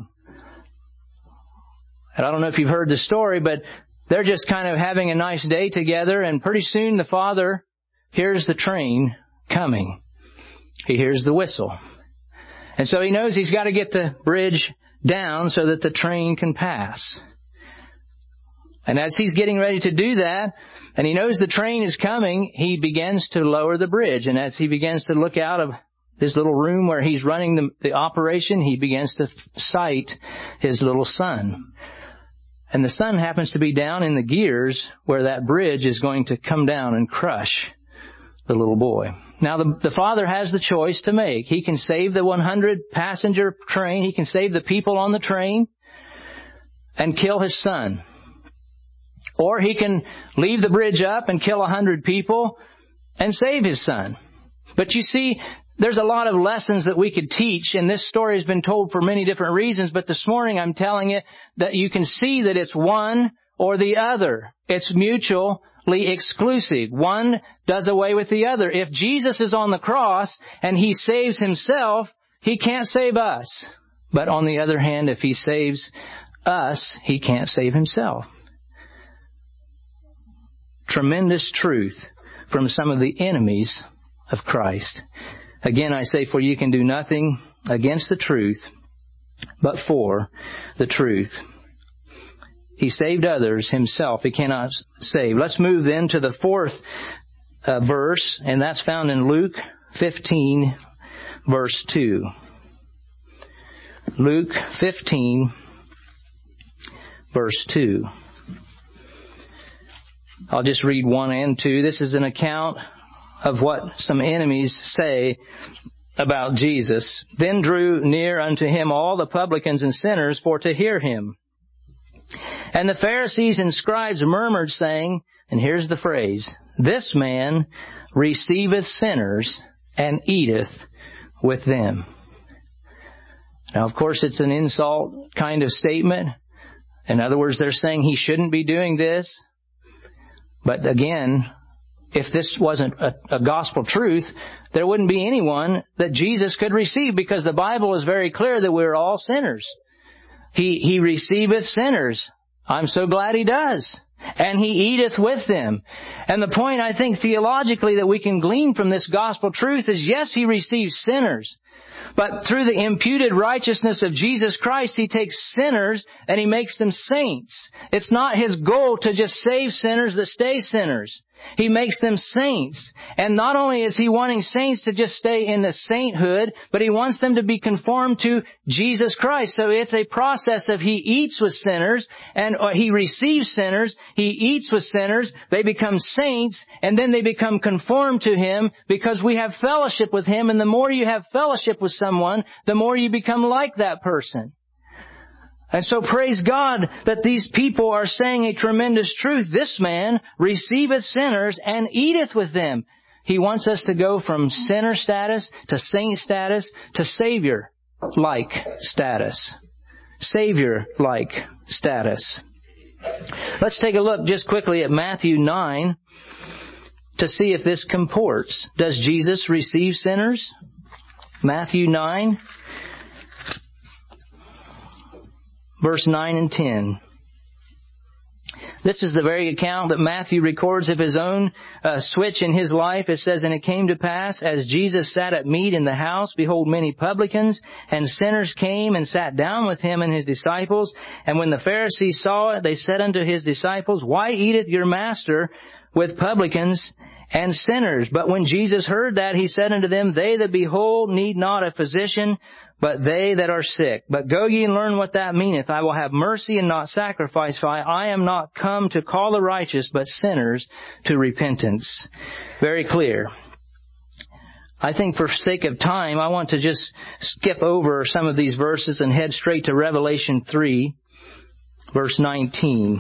And I don't know if you've heard the story, but they're just kind of having a nice day together, and pretty soon the father hears the train coming. He hears the whistle. And so he knows he's got to get the bridge down so that the train can pass. And as he's getting ready to do that, and he knows the train is coming, he begins to lower the bridge. And as he begins to look out of this little room where he's running the operation, he begins to sight his little son. And the son happens to be down in the gears where that bridge is going to come down and crush the little boy. Now, the father has the choice to make. He can save the 100-passenger train. He can save the people on the train and kill his son. Or he can leave the bridge up and kill 100 people and save his son. But you see, there's a lot of lessons that we could teach, and this story has been told for many different reasons, but this morning I'm telling you that you can see that it's one or the other. It's mutually exclusive. One does away with the other. If Jesus is on the cross and He saves Himself, He can't save us. But on the other hand, if He saves us, He can't save Himself. Tremendous truth from some of the enemies of Christ. Again, I say, for you can do nothing against the truth, but for the truth. He saved others, Himself He cannot save. Let's move then to the fourth verse, and that's found in Luke 15, verse 2. Luke 15, verse 2. I'll just read 1 and 2. This is an account of what some enemies say about Jesus. Then drew near unto Him all the publicans and sinners for to hear Him. And the Pharisees and scribes murmured, saying, and here's the phrase, this man receiveth sinners and eateth with them. Now, of course, it's an insult kind of statement. In other words, they're saying He shouldn't be doing this. But again, if this wasn't a gospel truth, there wouldn't be anyone that Jesus could receive, because the Bible is very clear that we're all sinners. He receiveth sinners. I'm so glad He does. And He eateth with them. And the point, I think, theologically that we can glean from this gospel truth is, yes, He receives sinners. But through the imputed righteousness of Jesus Christ, He takes sinners and He makes them saints. It's not His goal to just save sinners that stay sinners. He makes them saints. And not only is He wanting saints to just stay in the sainthood, but He wants them to be conformed to Jesus Christ. So it's a process of He eats with sinners, and He receives sinners, He eats with sinners, they become saints, and then they become conformed to Him because we have fellowship with Him. And the more you have fellowship with someone, the more you become like that person. And so praise God that these people are saying a tremendous truth. This man receiveth sinners and eateth with them. He wants us to go from sinner status to saint status to Savior-like status. Savior-like status. Let's take a look just quickly at Matthew 9 to see if this comports. Does Jesus receive sinners? Matthew 9, verse 9 and 10. This is the very account that Matthew records of his own switch in his life. It says, "And it came to pass, as Jesus sat at meat in the house, behold, many publicans and sinners came and sat down with him and his disciples. And when the Pharisees saw it, they said unto his disciples, Why eateth your master with publicans and sinners? But when Jesus heard that, he said unto them, They that be whole need not a physician, but they that are sick. But go ye and learn what that meaneth. I will have mercy and not sacrifice, for I am not come to call the righteous, but sinners to repentance." Very clear. I think for sake of time, I want to just skip over some of these verses and head straight to Revelation 3, verse 19.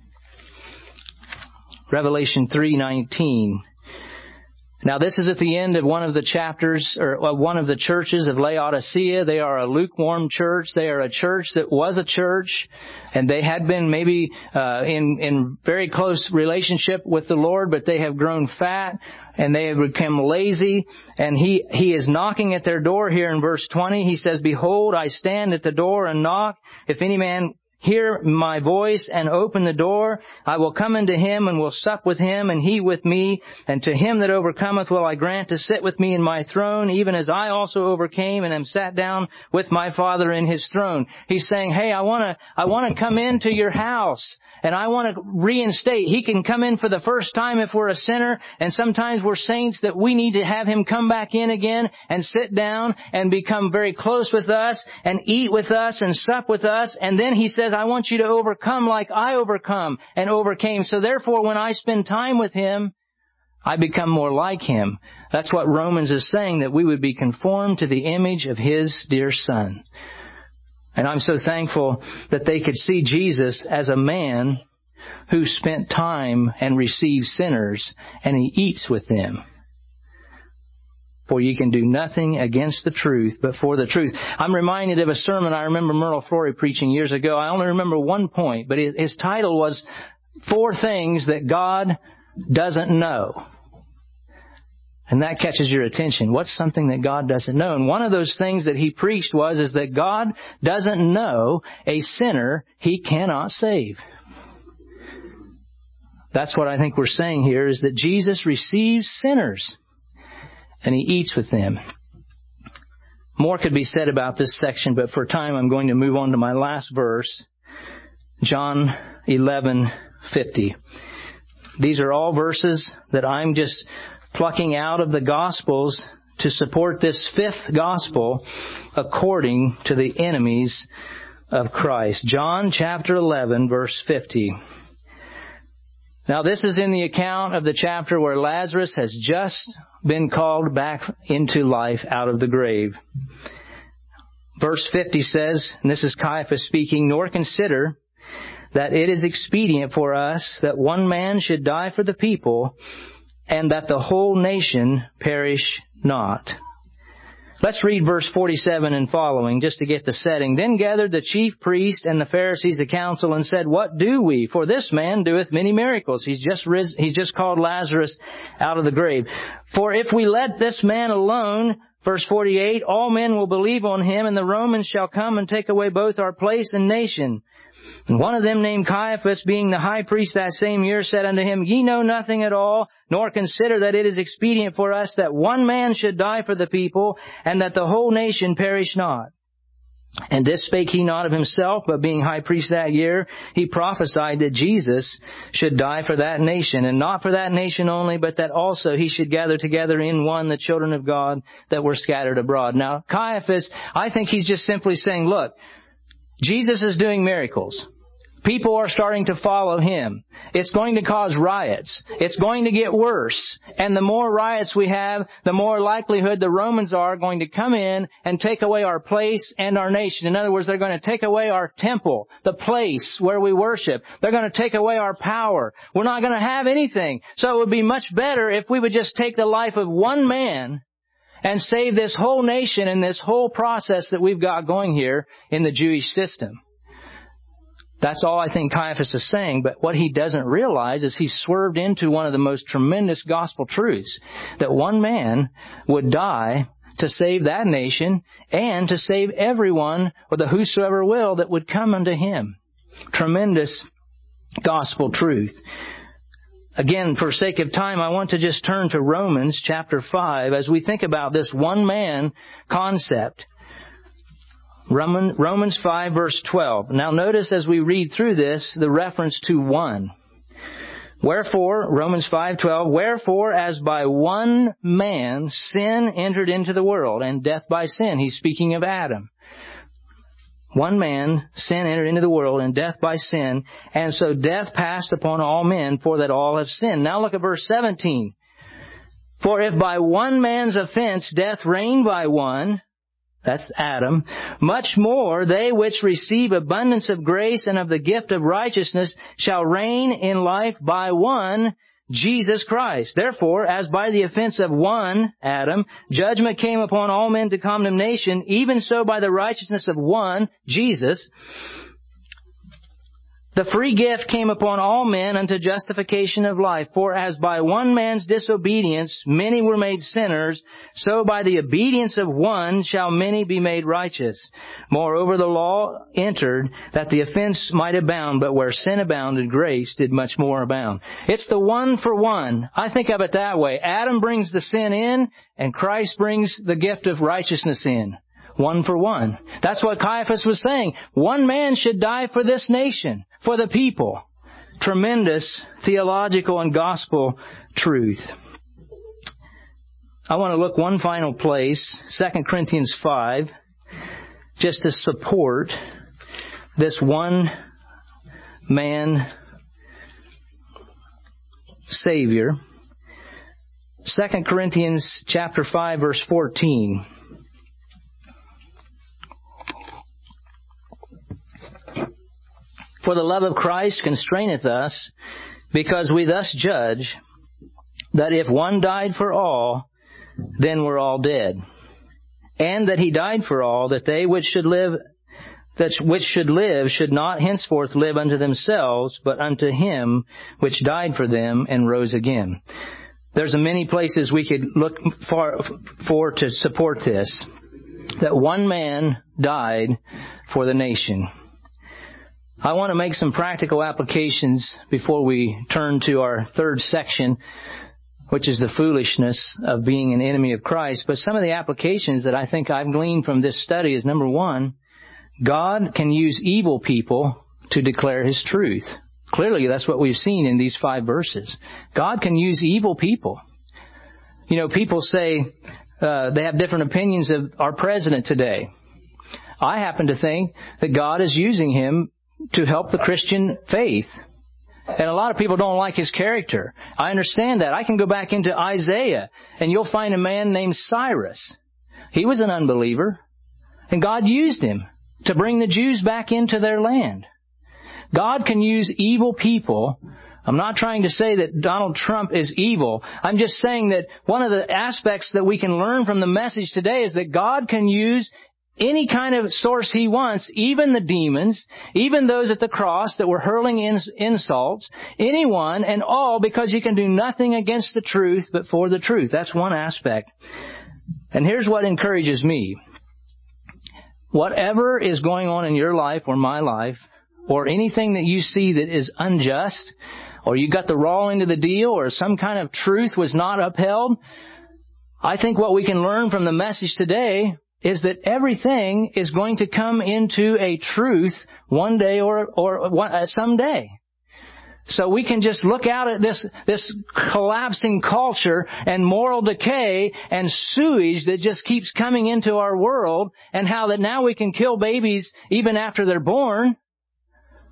Revelation 3:19. Now this is at the end of one of the chapters, or one of the churches of Laodicea. They are a lukewarm church. They are a church that was a church, and they had been maybe in very close relationship with the Lord, but they have grown fat and they have become lazy. And he is knocking at their door here in verse 20. He says, "Behold, I stand at the door and knock. If any man hear my voice and open the door, I will come into him and will sup with him and he with me. And to him that overcometh will I grant to sit with me in my throne, even as I also overcame and am sat down with my Father in his throne." He's saying, hey, I want to come into your house and I want to reinstate. He can come in for the first time if we're a sinner, and sometimes we're saints that we need to have him come back in again and sit down and become very close with us and eat with us and sup with us. And then he says, I want you to overcome like I overcome and overcame. So therefore, when I spend time with him, I become more like him. That's what Romans is saying, that we would be conformed to the image of his dear Son. And I'm so thankful that they could see Jesus as a man who spent time and received sinners, and he eats with them. For ye can do nothing against the truth, but for the truth. I'm reminded of a sermon I remember Merle Flory preaching years ago. I only remember one point, but his title was 4 Things That God Doesn't Know. And that catches your attention. What's something that God doesn't know? And one of those things that he preached is that God doesn't know a sinner he cannot save. That's what I think we're saying here, is that Jesus receives sinners and he eats with them. More could be said about this section, but for time I'm going to move on to my last verse, John 11:50. These are all verses that I'm just plucking out of the Gospels to support this 5th Gospel according to the enemies of Christ. John chapter 11, verse 50. Now this is in the account of the chapter where Lazarus has just been called back into life out of the grave. Verse 50 says, and this is Caiaphas speaking, "Nor consider that it is expedient for us that one man should die for the people, and that the whole nation perish not." Let's read verse 47 and following, just to get the setting. "Then gathered the chief priest and the Pharisees the council, and said, What do we? For this man doeth many miracles." He's just called Lazarus out of the grave. "For if we let this man alone," verse 48, "all men will believe on him, and the Romans shall come and take away both our place and nation." And one of them, named Caiaphas, being the high priest that same year, said unto him, "Ye know nothing at all, nor consider that it is expedient for us that one man should die for the people, and that the whole nation perish not. And this spake he not of himself, but being high priest that year, he prophesied that Jesus should die for that nation, and not for that nation only, but that also he should gather together in one the children of God that were scattered abroad." Now, Caiaphas, I think he's just simply saying, look, Jesus is doing miracles. People are starting to follow him. It's going to cause riots. It's going to get worse. And the more riots we have, the more likelihood the Romans are going to come in and take away our place and our nation. In other words, they're going to take away our temple, the place where we worship. They're going to take away our power. We're not going to have anything. So it would be much better if we would just take the life of one man and save this whole nation and this whole process that we've got going here in the Jewish system. That's all I think Caiaphas is saying, but what he doesn't realize is he's swerved into one of the most tremendous gospel truths, that one man would die to save that nation and to save everyone, or the whosoever will, that would come unto him. Tremendous gospel truth. Again, for sake of time, I want to just turn to Romans chapter 5 as we think about this one man concept. Romans 5 verse 12. Now notice as we read through this, the reference to one. Wherefore, Romans 5:12, wherefore as by one man sin entered into the world, and death by sin. He's speaking of Adam. One man, sin entered into the world, and death by sin. And so death passed upon all men, for that all have sinned. Now look at verse 17. For if by one man's offense death reigned by one, that's Adam, much more they which receive abundance of grace and of the gift of righteousness shall reign in life by one, Jesus Christ. Therefore, as by the offense of one, Adam, judgment came upon all men to condemnation, even so by the righteousness of one, Jesus, the free gift came upon all men unto justification of life. For as by one man's disobedience many were made sinners, so by the obedience of one shall many be made righteous. Moreover, the law entered that the offense might abound, but where sin abounded, grace did much more abound. It's the one for one. I think of it that way. Adam brings the sin in, and Christ brings the gift of righteousness in. One for one. That's what Caiaphas was saying. One man should die for this nation, for the people. Tremendous theological and gospel truth. I want to look one final place, 2 Corinthians 5, just to support this one man Savior. 2 Corinthians chapter 5, verse 14. For the love of Christ constraineth us, because we thus judge, that if one died for all, then we're all dead. And that he died for all, that they which should live should not henceforth live unto themselves, but unto him which died for them and rose again. There's many places we could look for to support this. That one man died for the nation. I want to make some practical applications before we turn to our third section, which is the foolishness of being an enemy of Christ. But some of the applications that I think I've gleaned from this study is, number one, God can use evil people to declare His truth. Clearly, that's what we've seen in these 5 verses. God can use evil people. You know, people say they have different opinions of our president today. I happen to think that God is using him to help the Christian faith. And a lot of people don't like his character. I understand that. I can go back into Isaiah, and you'll find a man named Cyrus. He was an unbeliever, and God used him to bring the Jews back into their land. God can use evil people. I'm not trying to say that Donald Trump is evil. I'm just saying that one of the aspects that we can learn from the message today is that God can use any kind of source He wants, even the demons, even those at the cross that were hurling insults, anyone and all, because you can do nothing against the truth but for the truth. That's one aspect. And here's what encourages me. Whatever is going on in your life or my life, or anything that you see that is unjust, or you got the raw end of the deal, or some kind of truth was not upheld, I think what we can learn from the message today is that everything is going to come into a truth one day or someday. So we can just look out at this collapsing culture and moral decay and sewage that just keeps coming into our world, and how that now we can kill babies even after they're born.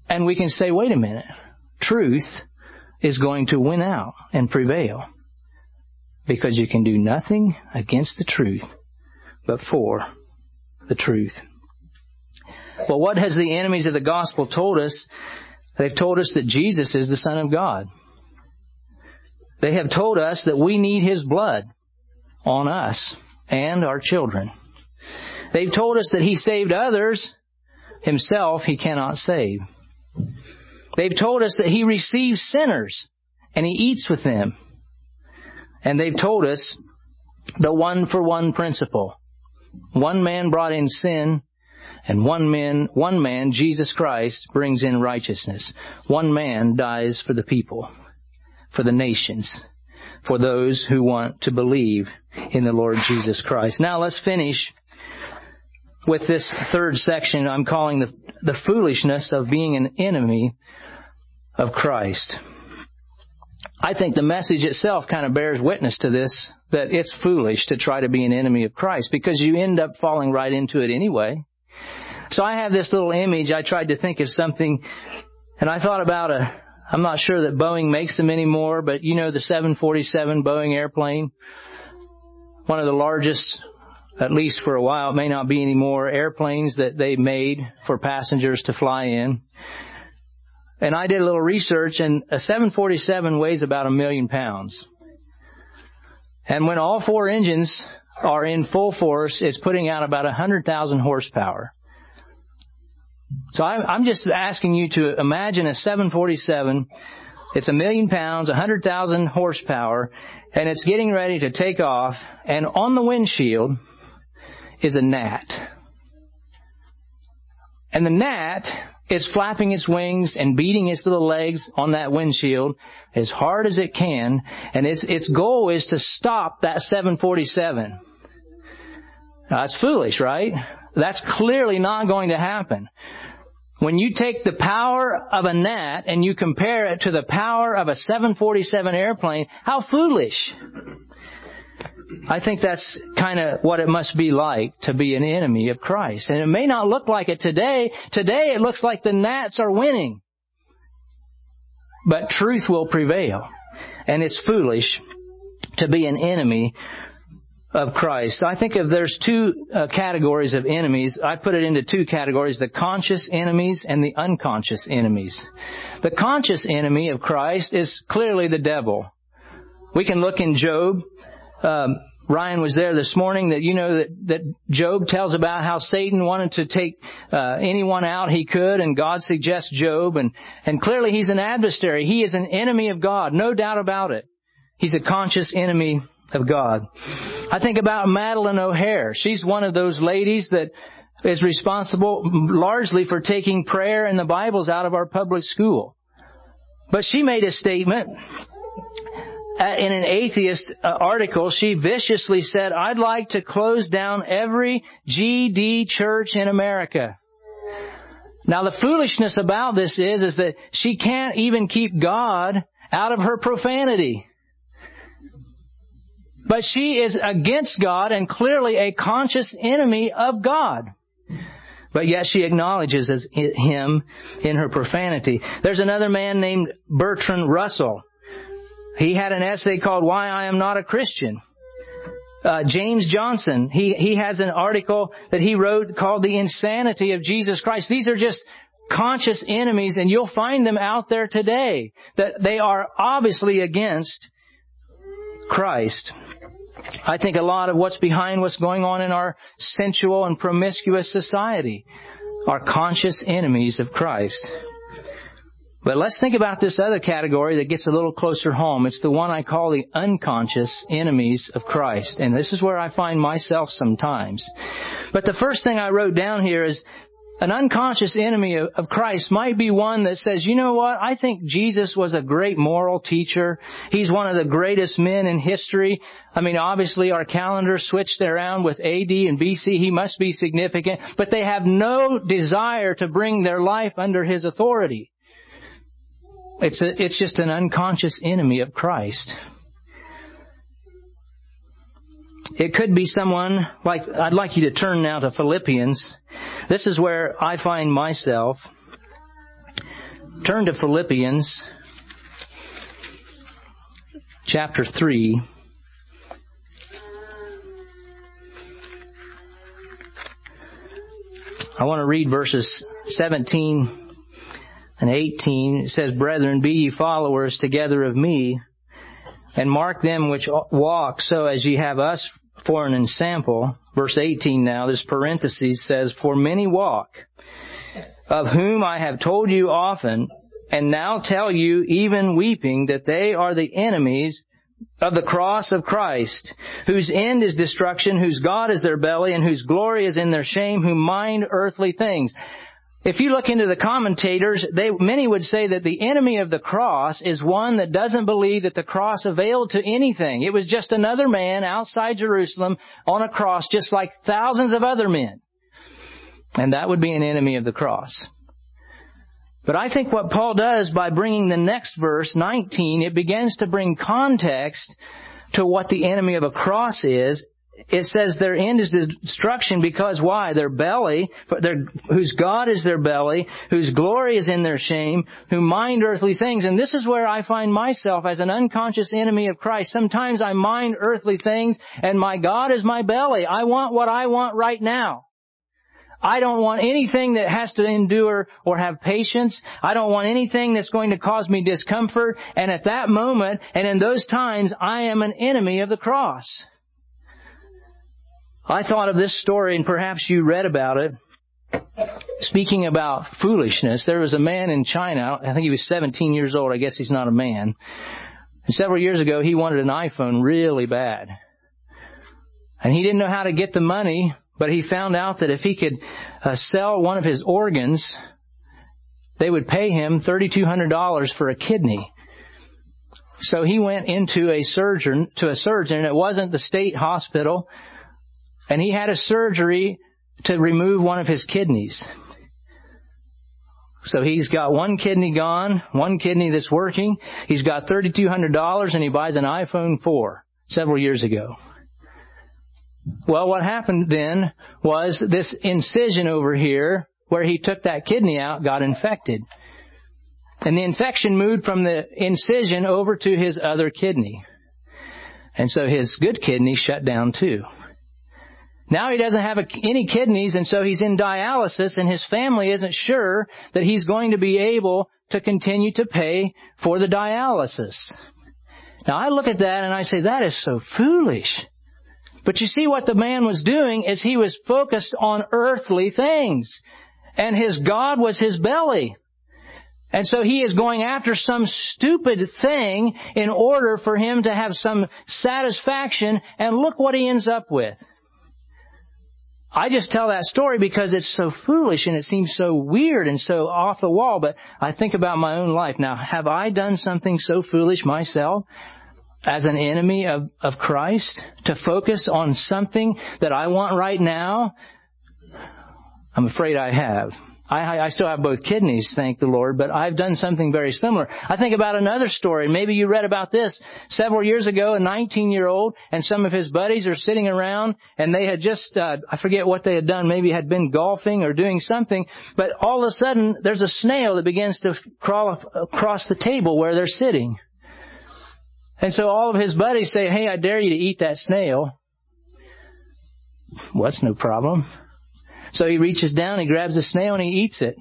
And we can say, wait a minute, truth is going to win out and prevail. Because you can do nothing against the truth, but for the truth. Well, what has the enemies of the gospel told us? They've told us that Jesus is the Son of God. They have told us that we need His blood on us and our children. They've told us that He saved others. Himself He cannot save. They've told us that He receives sinners and He eats with them. And they've told us the one-for-one principle. One man brought in sin, and one man, Jesus Christ, brings in righteousness. One man dies for the people, for the nations, for those who want to believe in the Lord Jesus Christ. Now let's finish with this third section I'm calling the foolishness of being an enemy of Christ. I think the message itself kind of bears witness to this, that it's foolish to try to be an enemy of Christ because you end up falling right into it anyway. So I have this little image. I tried to think of something, and I thought about I'm not sure that Boeing makes them anymore, but you know the 747 Boeing airplane, one of the largest, at least for a while, it may not be anymore, airplanes that they made for passengers to fly in. And I did a little research, and a 747 weighs about 1 million pounds. And when all four engines are in full force, it's putting out about 100,000 horsepower. So I'm just asking you to imagine a 747. It's 1 million pounds, 100,000 horsepower, and it's getting ready to take off. And on the windshield is a gnat. And the gnat is flapping its wings and beating its little legs on that windshield as hard as it can. And its goal is to stop that 747. Now, that's foolish, right? That's clearly not going to happen. When you take the power of a gnat and you compare it to the power of a 747 airplane, how foolish. I think that's kind of what it must be like to be an enemy of Christ. And it may not look like it today. Today it looks like the gnats are winning. But truth will prevail. And it's foolish to be an enemy of Christ. I think there's two categories of enemies. I put it into two categories, the conscious enemies and the unconscious enemies. The conscious enemy of Christ is clearly the devil. We can look in Job. Ryan was there this morning that Job tells about how Satan wanted to take anyone out he could, and God suggests Job, and clearly he's an adversary. He is an enemy of God, no doubt about it. He's a conscious enemy of God. I think about Madeline O'Hare. She's one of those ladies that is responsible largely for taking prayer and the Bibles out of our public school. But she made a statement in an atheist article. She viciously said, "I'd like to close down every GD church in America." Now the foolishness about this is that she can't even keep God out of her profanity. But she is against God and clearly a conscious enemy of God. But yet she acknowledges Him in her profanity. There's another man named Bertrand Russell. He had an essay called "Why I Am Not a Christian." James Johnson, he has an article that he wrote called "The Insanity of Jesus Christ." These are just conscious enemies, and you'll find them out there today. That they are obviously against Christ. I think a lot of what's behind what's going on in our sensual and promiscuous society are conscious enemies of Christ. But let's think about this other category that gets a little closer home. It's the one I call the unconscious enemies of Christ. And this is where I find myself sometimes. But the first thing I wrote down here is an unconscious enemy of Christ might be one that says, you know what, I think Jesus was a great moral teacher. He's one of the greatest men in history. I mean, obviously our calendar switched around with AD and BC. He must be significant. But they have no desire to bring their life under His authority. It's just an unconscious enemy of Christ. It could be someone like, I'd like you to turn now to Philippians. This is where I find myself. Turn to Philippians chapter 3. I want to read verses 17 and 18. It says, "Brethren, be ye followers together of me, and mark them which walk so as ye have us for an ensample." Verse 18 now, this parenthesis says, "For many walk, of whom I have told you often, and now tell you even weeping, that they are the enemies of the cross of Christ, whose end is destruction, whose God is their belly, and whose glory is in their shame, who mind earthly things." If you look into the commentators, many would say that the enemy of the cross is one that doesn't believe that the cross availed to anything. It was just another man outside Jerusalem on a cross, just like thousands of other men. And that would be an enemy of the cross. But I think what Paul does by bringing the next verse, 19, it begins to bring context to what the enemy of a cross is. It says their end is destruction because why? Their belly, whose God is their belly, whose glory is in their shame, who mind earthly things. And this is where I find myself as an unconscious enemy of Christ. Sometimes I mind earthly things and my God is my belly. I want what I want right now. I don't want anything that has to endure or have patience. I don't want anything that's going to cause me discomfort. And at that moment, and in those times, I am an enemy of the cross. I thought of this story, and perhaps you read about it. Speaking about foolishness, there was a man in China, I think he was 17 years old. I guess he's not a man. And several years ago, he wanted an iPhone really bad. And he didn't know how to get the money, but he found out that if he could sell one of his organs, they would pay him $3,200 for a kidney. So he went into a surgeon, and it wasn't the state hospital, and he had a surgery to remove one of his kidneys. So he's got one kidney gone, one kidney that's working. He's got $3,200, and he buys an iPhone 4 several years ago. Well, what happened then was this incision over here, where he took that kidney out, got infected. And the infection moved from the incision over to his other kidney. And so his good kidney shut down too. Now he doesn't have any kidneys, and so he's in dialysis, and his family isn't sure that he's going to be able to continue to pay for the dialysis. Now I look at that and I say, that is so foolish. But you see, what the man was doing is he was focused on earthly things. And his God was his belly. And so he is going after some stupid thing in order for him to have some satisfaction. And look what he ends up with. I just tell that story because it's so foolish and it seems so weird and so off the wall. But I think about my own life. Now, have I done something so foolish myself as an enemy of Christ, to focus on something that I want right now? I'm afraid I have. I still have both kidneys, thank the Lord, but I've done something very similar. I think about another story. Maybe you read about this. Several years ago, a 19-year-old and some of his buddies are sitting around, and they had just, I forget what they had done, maybe had been golfing or doing something, but all of a sudden, there's a snail that begins to crawl across the table where they're sitting. And so all of his buddies say, "Hey, I dare you to eat that snail." Well, that's no problem. So he reaches down, he grabs the snail, and he eats it.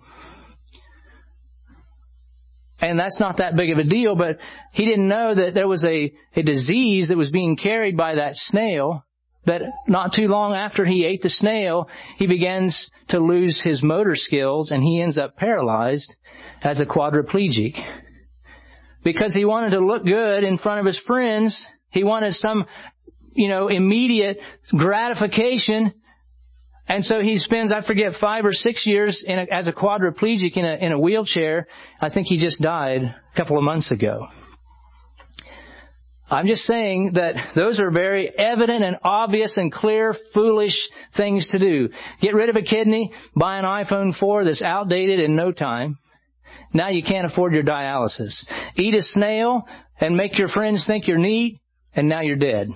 And that's not that big of a deal, but he didn't know that there was a disease that was being carried by that snail, that not too long after he ate the snail, he begins to lose his motor skills, and he ends up paralyzed as a quadriplegic. Because he wanted to look good in front of his friends. He wanted some, immediate gratification. And so he spends, I forget, 5 or 6 years as a quadriplegic in a wheelchair. I think he just died a couple of months ago. I'm just saying that those are very evident and obvious and clear, foolish things to do. Get rid of a kidney, buy an iPhone 4 that's outdated in no time. Now you can't afford your dialysis. Eat a snail and make your friends think you're neat, and now you're dead.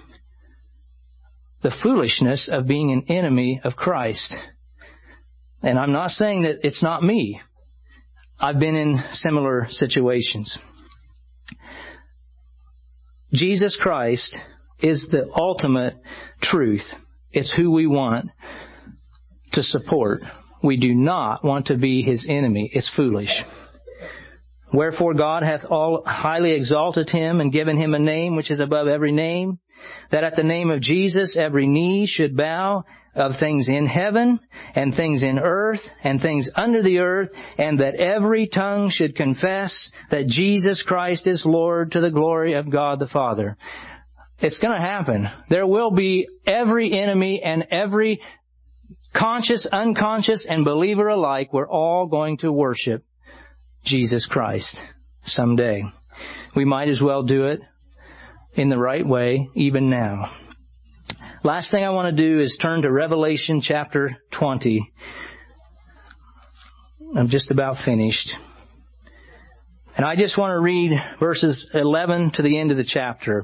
The foolishness of being an enemy of Christ. And I'm not saying that it's not me. I've been in similar situations. Jesus Christ is the ultimate truth. It's who we want to support. We do not want to be His enemy. It's foolish. Wherefore God hath all highly exalted Him and given Him a name which is above every name, that at the name of Jesus every knee should bow, of things in heaven and things in earth and things under the earth, and that every tongue should confess that Jesus Christ is Lord, to the glory of God the Father. It's going to happen. There will be every enemy and every conscious, unconscious, and believer alike. We're all going to worship Jesus Christ someday. We might as well do it in the right way, even now. Last thing I want to do is turn to Revelation chapter 20. I'm just about finished. And I just want to read verses 11 to the end of the chapter.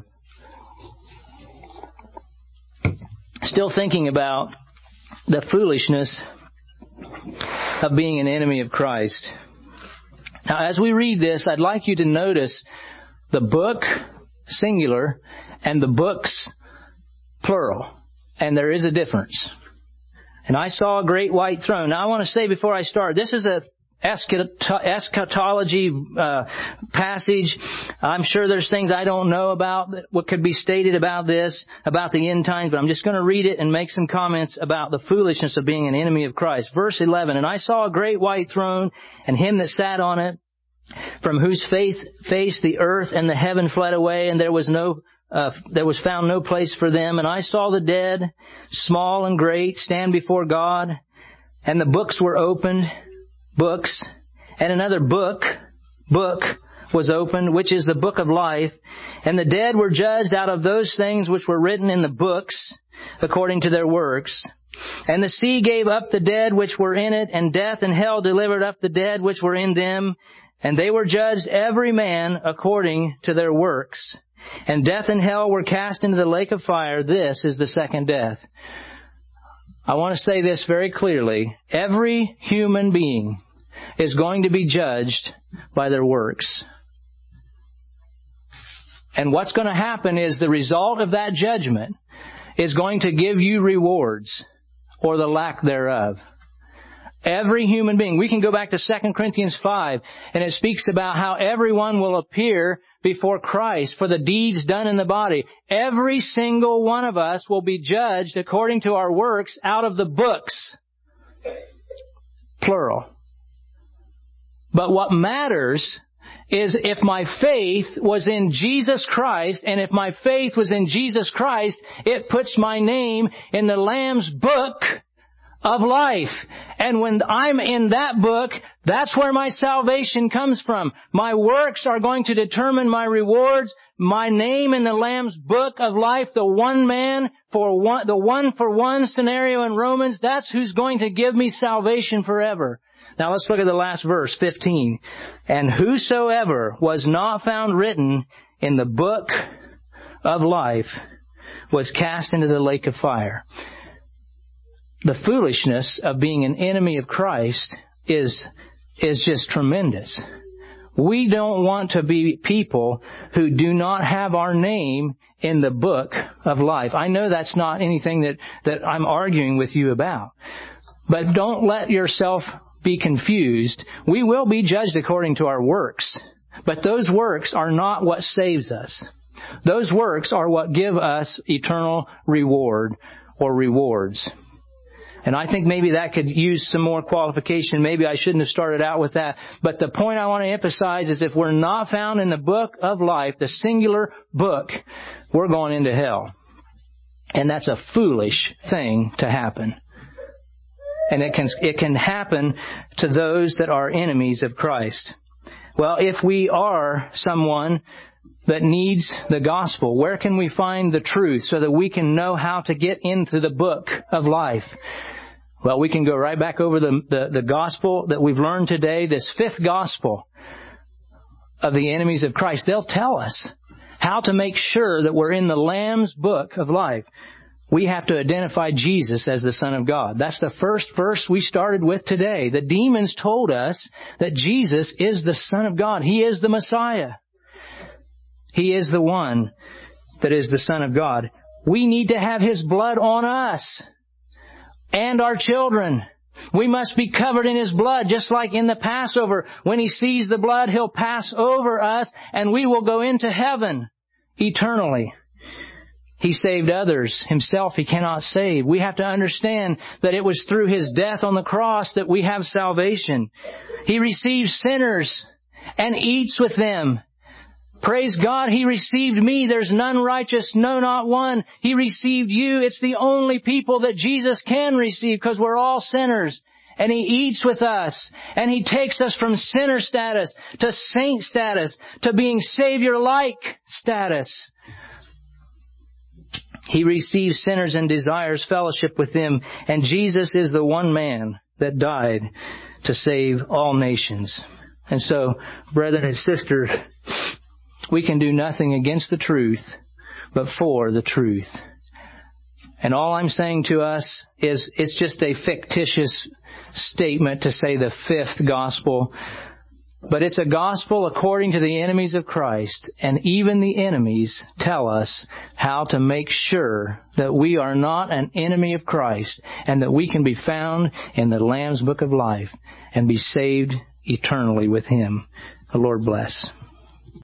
Still thinking about the foolishness of being an enemy of Christ. Now, as we read this, I'd like you to notice the book, singular, and the books, plural. And there is a difference. And I saw a great white throne. Now, I want to say before I start, this is a eschatology passage. I'm sure there's things I don't know about what could be stated about this, about the end times, but I'm just going to read it and make some comments about the foolishness of being an enemy of Christ. Verse 11, and I saw a great white throne, and Him that sat on it, from whose face the earth and the heaven fled away, and there was found no place for them. And I saw the dead, small and great, stand before God, and the books were opened. Books, and another book was opened, which is the book of life. And the dead were judged out of those things which were written in the books, according to their works. And the sea gave up the dead which were in it, and death and hell delivered up the dead which were in them. And they were judged every man according to their works. And death and hell were cast into the lake of fire. This is the second death. I want to say this very clearly. Every human being is going to be judged by their works. And what's going to happen is the result of that judgment is going to give you rewards or the lack thereof. Every human being. We can go back to 2 Corinthians 5, and it speaks about how everyone will appear before Christ for the deeds done in the body. Every single one of us will be judged according to our works out of the books. Plural. But what matters is if my faith was in Jesus Christ, and if my faith was in Jesus Christ, it puts my name in the Lamb's book of life. And when I'm in that book, that's where my salvation comes from. My works are going to determine my rewards. My name in the Lamb's book of life, the one for one scenario in Romans, that's who's going to give me salvation forever. Now let's look at the last verse, 15. And whosoever was not found written in the book of life was cast into the lake of fire. The foolishness of being an enemy of Christ is just tremendous. We don't want to be people who do not have our name in the book of life. I know that's not anything that I'm arguing with you about. But don't let yourself be confused. We will be judged according to our works. But those works are not what saves us. Those works are what give us eternal reward or rewards. And I think maybe that could use some more qualification. Maybe I shouldn't have started out with that. But the point I want to emphasize is if we're not found in the book of life, the singular book, we're going into hell. And that's a foolish thing to happen. And it can happen to those that are enemies of Christ. Well, if we are someone that needs the gospel, where can we find the truth so that we can know how to get into the book of life? Well, we can go right back over the gospel that we've learned today, this fifth gospel of the enemies of Christ. They'll tell us how to make sure that we're in the Lamb's book of life. we have to identify Jesus as the Son of God. That's the first verse we started with today. The demons told us that Jesus is the Son of God. He is the Messiah. He is the one that is the Son of God. We need to have His blood on us and our children. We must be covered in His blood, just like in the Passover. When He sees the blood, He'll pass over us and we will go into heaven eternally. He saved others. Himself He cannot save. We have to understand that it was through His death on the cross that we have salvation. He receives sinners and eats with them. Praise God, He received me. There's none righteous, no, not one. He received you. It's the only people that Jesus can receive because we're all sinners. And He eats with us. And He takes us from sinner status to saint status to being Savior-like status. He receives sinners and desires fellowship with them. And Jesus is the one man that died to save all nations. And so, brethren and sisters, we can do nothing against the truth, but for the truth. And all I'm saying to us is it's just a fictitious statement to say the fifth gospel. But it's a gospel according to the enemies of Christ. And even the enemies tell us how to make sure that we are not an enemy of Christ and that we can be found in the Lamb's Book of Life and be saved eternally with Him. The Lord bless.